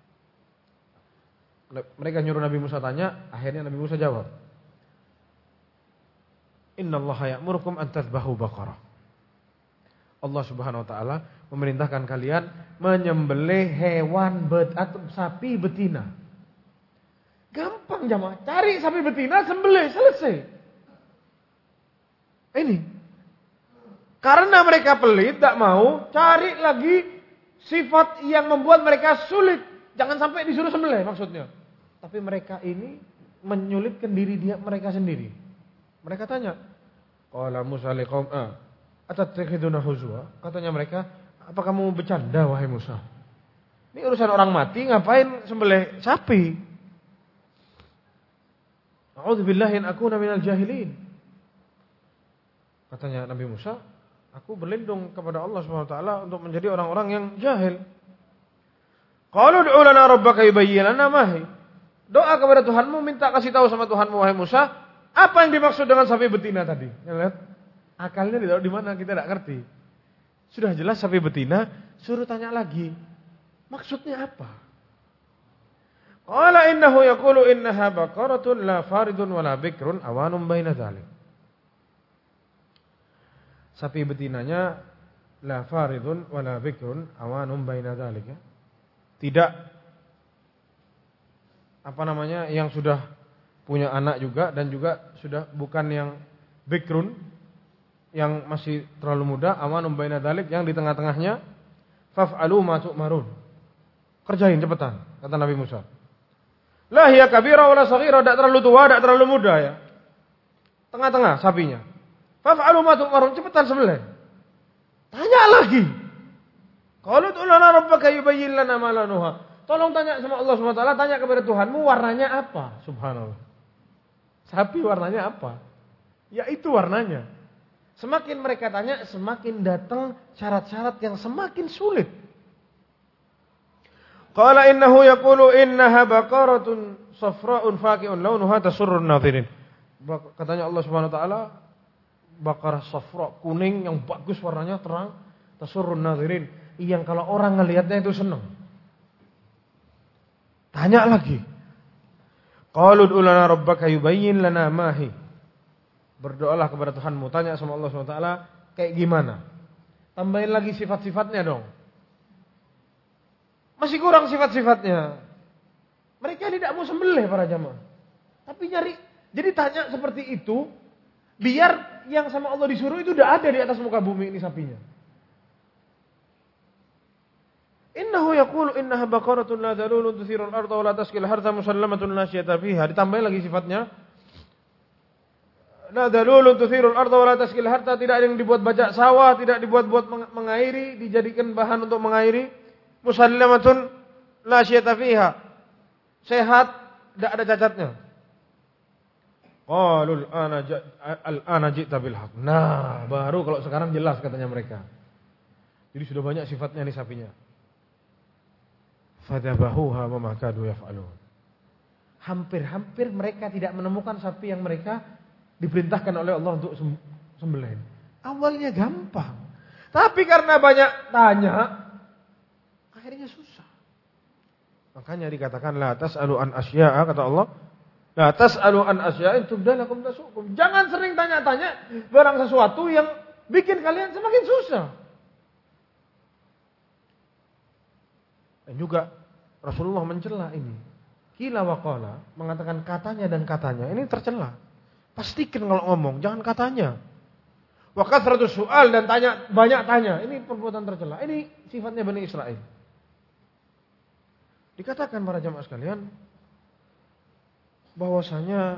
mereka nyuruh Nabi Musa tanya, akhirnya Nabi Musa jawab. Innallaha ya'murukum an tadhbahu baqarah. Allah Subhanahu wa taala memerintahkan kalian menyembelih hewan atau sapi betina. Gampang jemaah, cari sapi betina, sembelih, selesai. Ini. Karena mereka pelit, tak mau, cari lagi sifat yang membuat mereka sulit. Jangan sampai disuruh sembelih maksudnya. Tapi mereka ini menyulitkan diri mereka sendiri. Mereka tanya, qala Musa liqaum atattakhiduna huzwa? Katanya mereka, apa kamu bercanda wahai Musa? Ini urusan orang mati, ngapain sembelih sapi? A'udzubillahi an akuna minal jahilin. Katanya Nabi Musa, aku berlindung kepada Allah Subhanahu wa taala untuk menjadi orang-orang yang jahil. Qalu ud'u lana rabbaka yubayyin lana ma hi. Doa kepada Tuhanmu, minta kasih tahu sama Tuhanmu wahai Musa, apa yang dimaksud dengan sapi betina tadi? Ya, lihat. Akalnya ditaruh di mana kita tidak ngerti. Sudah jelas sapi betina, suruh tanya lagi. Maksudnya apa? Qala innahu yaqulu innaha baqaratun la faridun wala bikrun awanum baina dzalik. Sapi betinanya la faridun wala bikrun awanum baina dzalik. Tidak yang sudah punya anak juga dan juga sudah bukan yang bikrun yang masih terlalu muda, awanum baina dzalik yang di tengah-tengahnya. Faf'alu ma tu'marun. Kerjain cepetan, kata Nabi Musa. La hiya kabira wala saghira, tidak terlalu tua, tidak terlalu muda ya. Tengah-tengah sapinya. Faf'alu ma tu'marun, cepetan sembelih. Tanya lagi. Qalu tulana rabbaka yubayyin lana ma lanuha. Tolong tanya sama Allah Subhanahu wa taala, tanya kepada Tuhanmu warnanya apa? Subhanallah. Sapi warnanya apa? Ya itu warnanya. Semakin mereka tanya, semakin datang syarat-syarat yang semakin sulit. Qala innahu yaqulu innaha baqaratun safra'un faqi'un launuha tasurrun nadhirin. Katanya Allah Subhanahu wa taala, baqarah safra, kuning yang bagus warnanya, terang, tasurrun nadhirin, yang kalau orang ngelihatnya itu senang. Tanya lagi. Qalu ud'u lana rabbaka yubayyin lana ma hi. Berdoalah kepada Tuhanmu, tanya sama Allah SWT kayak gimana. Tambahin lagi sifat-sifatnya dong. Masih kurang sifat-sifatnya. Mereka tidak mau sembelih para jamaah. Tapi jadi tanya seperti itu, biar yang sama Allah disuruh itu udah ada di atas muka bumi ini sapinya. Innahu yaqulu innaha baqaratun la dhalulun tuthirul arda wa la taskil hartha musallamatun la syata fiha. Ditambahin lagi sifatnya. La dhalulun tuthirul arda wa la taskil hartha, tidak ada yang dibuat bajak sawah, tidak dibuat-buat mengairi, dijadikan bahan untuk mengairi. Musallamatun la syata fiha. Sehat, tidak ada cacatnya. Qalul al-ana ji'ta bil haqq. Nah, baru kalau sekarang jelas katanya mereka. Jadi sudah banyak sifatnya nih sapinya. Fadabahuha wa ma kadu yaf'alun. Hampir-hampir mereka tidak menemukan sapi yang mereka diperintahkan oleh Allah untuk sembelih. Awalnya gampang. Tapi karena banyak tanya, akhirnya susah. Makanya dikatakan la tas'alu an asya'a, kata Allah. La tas'alu an asya'in tubdalakum tasukum. Jangan sering tanya-tanya barang sesuatu yang bikin kalian semakin susah. Dan juga Rasulullah mencela ini. Qila wa qala, mengatakan katanya dan katanya. Ini tercela. Pastikan kalau ngomong, jangan katanya. Wa kathratus su'al, dan tanya, banyak tanya. Ini perbuatan tercela. Ini sifatnya Bani Israel. Dikatakan para jamaah sekalian, bahwasanya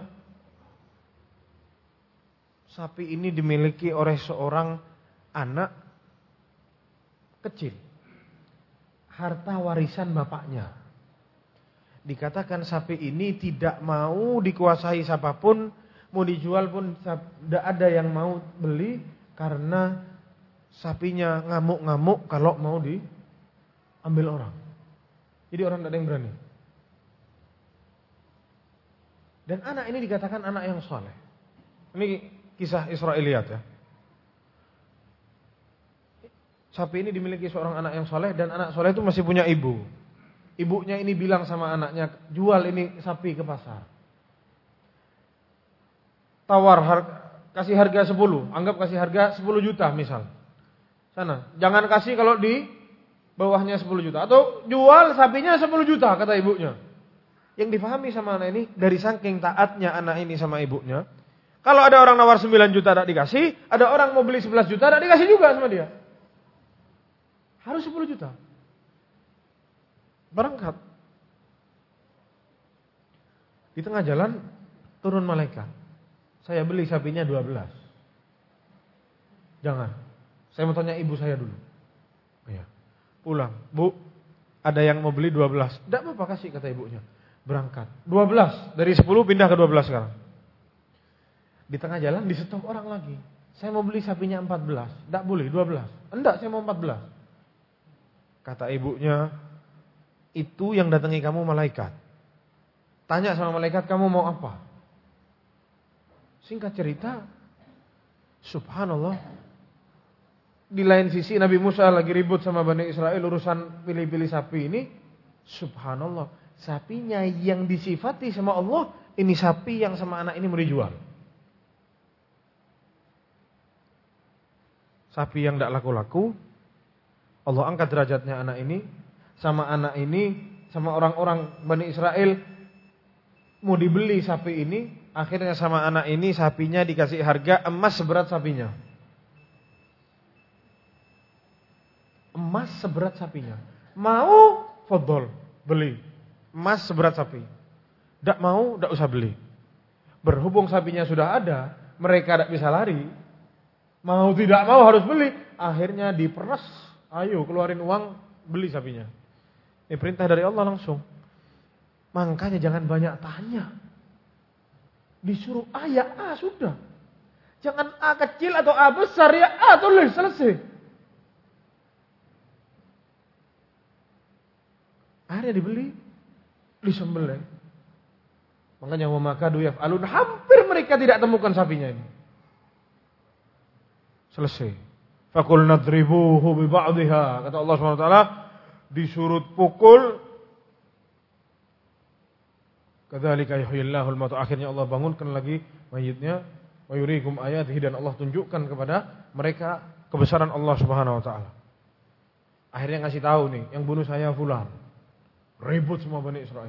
sapi ini dimiliki oleh seorang anak kecil. Harta warisan bapaknya. Dikatakan sapi ini tidak mau dikuasai siapapun, mau dijual pun tidak ada yang mau beli karena sapinya ngamuk-ngamuk kalau mau diambil orang. Jadi orang tidak ada yang berani. Dan anak ini dikatakan anak yang soleh. Ini kisah Israiliyat ya. Sapi ini dimiliki seorang anak yang soleh, dan anak soleh itu masih punya ibu. Ibunya ini bilang sama anaknya, jual ini sapi ke pasar. Tawar, kasih harga 10, anggap kasih harga 10 juta misal. Sana, jangan kasih kalau di bawahnya 10 juta. Atau jual sapinya 10 juta kata ibunya. Yang dipahami sama anak ini, dari saking taatnya anak ini sama ibunya. Kalau ada orang nawar 9 juta tidak dikasih, ada orang mau beli 11 juta tidak dikasih juga sama dia. Harus 10 juta. Berangkat. Di tengah jalan turun malaikat. Saya beli sapinya 12. Jangan. Saya mau tanya ibu saya dulu. Ya. Pulang. Bu, ada yang mau beli 12. Tidak apa-apa kasih kata ibunya. Berangkat. 12. Dari 10 pindah ke 12 sekarang. Di tengah jalan di-stop orang lagi. Saya mau beli sapinya 14. Tidak boleh 12. Enggak, saya mau 14. Kata ibunya, itu yang datangi kamu malaikat. Tanya sama malaikat, kamu mau apa? Singkat cerita, subhanallah, di lain sisi Nabi Musa lagi ribut sama Bani Israel urusan pilih-pilih sapi ini. Subhanallah, sapinya yang disifati sama Allah, ini sapi yang sama anak ini mau dijual. Sapi yang tidak laku-laku, Allah angkat derajatnya anak ini, sama orang-orang Bani Israel mau dibeli sapi ini, akhirnya sama anak ini sapinya dikasih harga emas seberat sapinya. Emas seberat sapinya. Mau, fadhol, beli. Emas seberat sapi. Tidak mau, tidak usah beli. Berhubung sapinya sudah ada, mereka tidak bisa lari. Mau tidak mau harus beli. Akhirnya diperas. Ayo keluarin uang, beli sapinya. Ini perintah dari Allah langsung. Makanya jangan banyak tanya. Disuruh A ya A sudah. Jangan A kecil atau A besar, ya A tulis, selesai. Akhirnya dibeli, disembelih. Makanya wa makadu yaf'alun, hampir mereka tidak temukan sapinya ini. Selesai. Fakul nadribuhu bi ba'dihha. Kata Allah SWT, disuruh pukul. Kadzalika yuhyillahul mauta. Akhirnya Allah bangunkan lagi mayitnya. Wa yuriikum ayatihi, dan Allah tunjukkan kepada mereka kebesaran Allah Subhanahu wa taala. Akhirnya ngasih tahu nih, yang bunuh saya fulan. Ribut semua Bani Israel.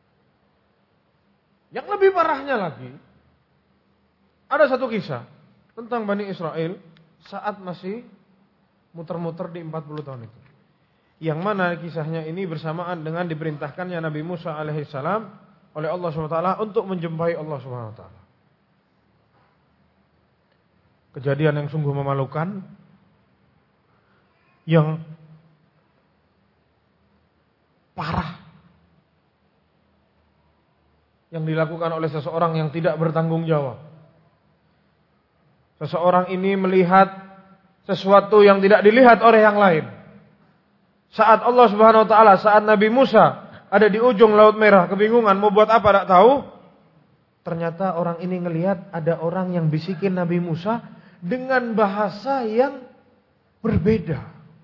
Yang lebih parahnya lagi, ada satu kisah tentang Bani Israel saat masih muter-muter di 40 tahun itu. Yang mana kisahnya ini bersamaan dengan diperintahkannya Nabi Musa alaihissalam oleh Allah SWT untuk menjumpai Allah SWT. Kejadian yang sungguh memalukan, yang parah, yang dilakukan oleh seseorang yang tidak bertanggung jawab. Seseorang ini melihat sesuatu yang tidak dilihat oleh yang lain. Saat Allah Subhanahu wa taala, saat Nabi Musa ada di ujung Laut Merah, kebingungan mau buat apa tidak tahu. Ternyata orang ini ngelihat ada orang yang bisikin Nabi Musa dengan bahasa yang berbeda.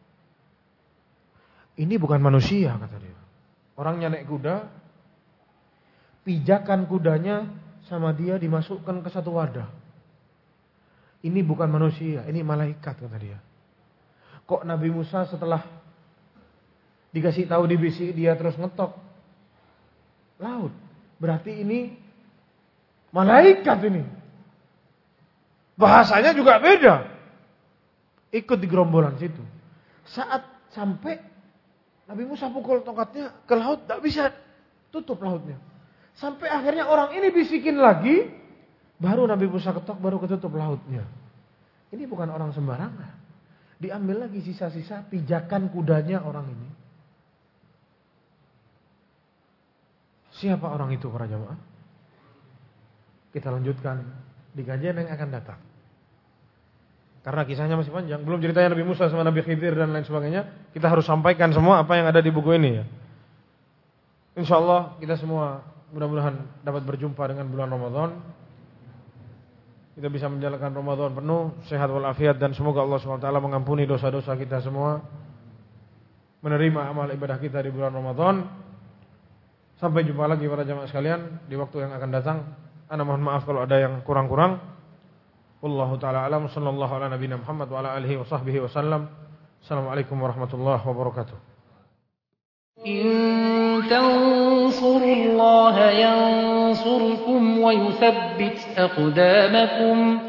Ini bukan manusia, kata dia. Orangnya naik kuda, pijakan kudanya sama dia dimasukkan ke satu wadah. Ini bukan manusia, ini malaikat, kata dia. Kok Nabi Musa setelah dikasih tahu dibisik dia terus ngetok laut? Berarti ini malaikat ini. Bahasanya juga beda. Ikut di gerombolan situ. Saat sampai Nabi Musa pukul tongkatnya ke laut, tak bisa tutup lautnya. Sampai akhirnya orang ini bisikin lagi. Baru Nabi Musa ketok, baru ketutup lautnya. Ini bukan orang sembarangan. Diambil lagi sisa-sisa pijakan kudanya orang ini. Siapa orang itu para jamaah? Kita lanjutkan di kajian yang akan datang. Karena kisahnya masih panjang. Belum ceritanya Nabi Musa sama Nabi Khidir dan lain sebagainya. Kita harus sampaikan semua apa yang ada di buku ini ya. InsyaAllah kita semua mudah-mudahan dapat berjumpa dengan bulan Ramadan. Kita bisa menjalankan Ramadan penuh, sehat walafiat, dan semoga Allah SWT mengampuni dosa-dosa kita semua, menerima amal ibadah kita di bulan Ramadan. Sampai jumpa lagi para jamaah sekalian di waktu yang akan datang. Ana mohon maaf kalau ada yang kurang-kurang. Wallahu ta'ala alam, sallallahu ala nabiyina Muhammad wa ala alihi wa sahbihi wa sallam. Assalamualaikum warahmatullahi wabarakatuh. إن تنصروا الله ينصركم ويثبت أقدامكم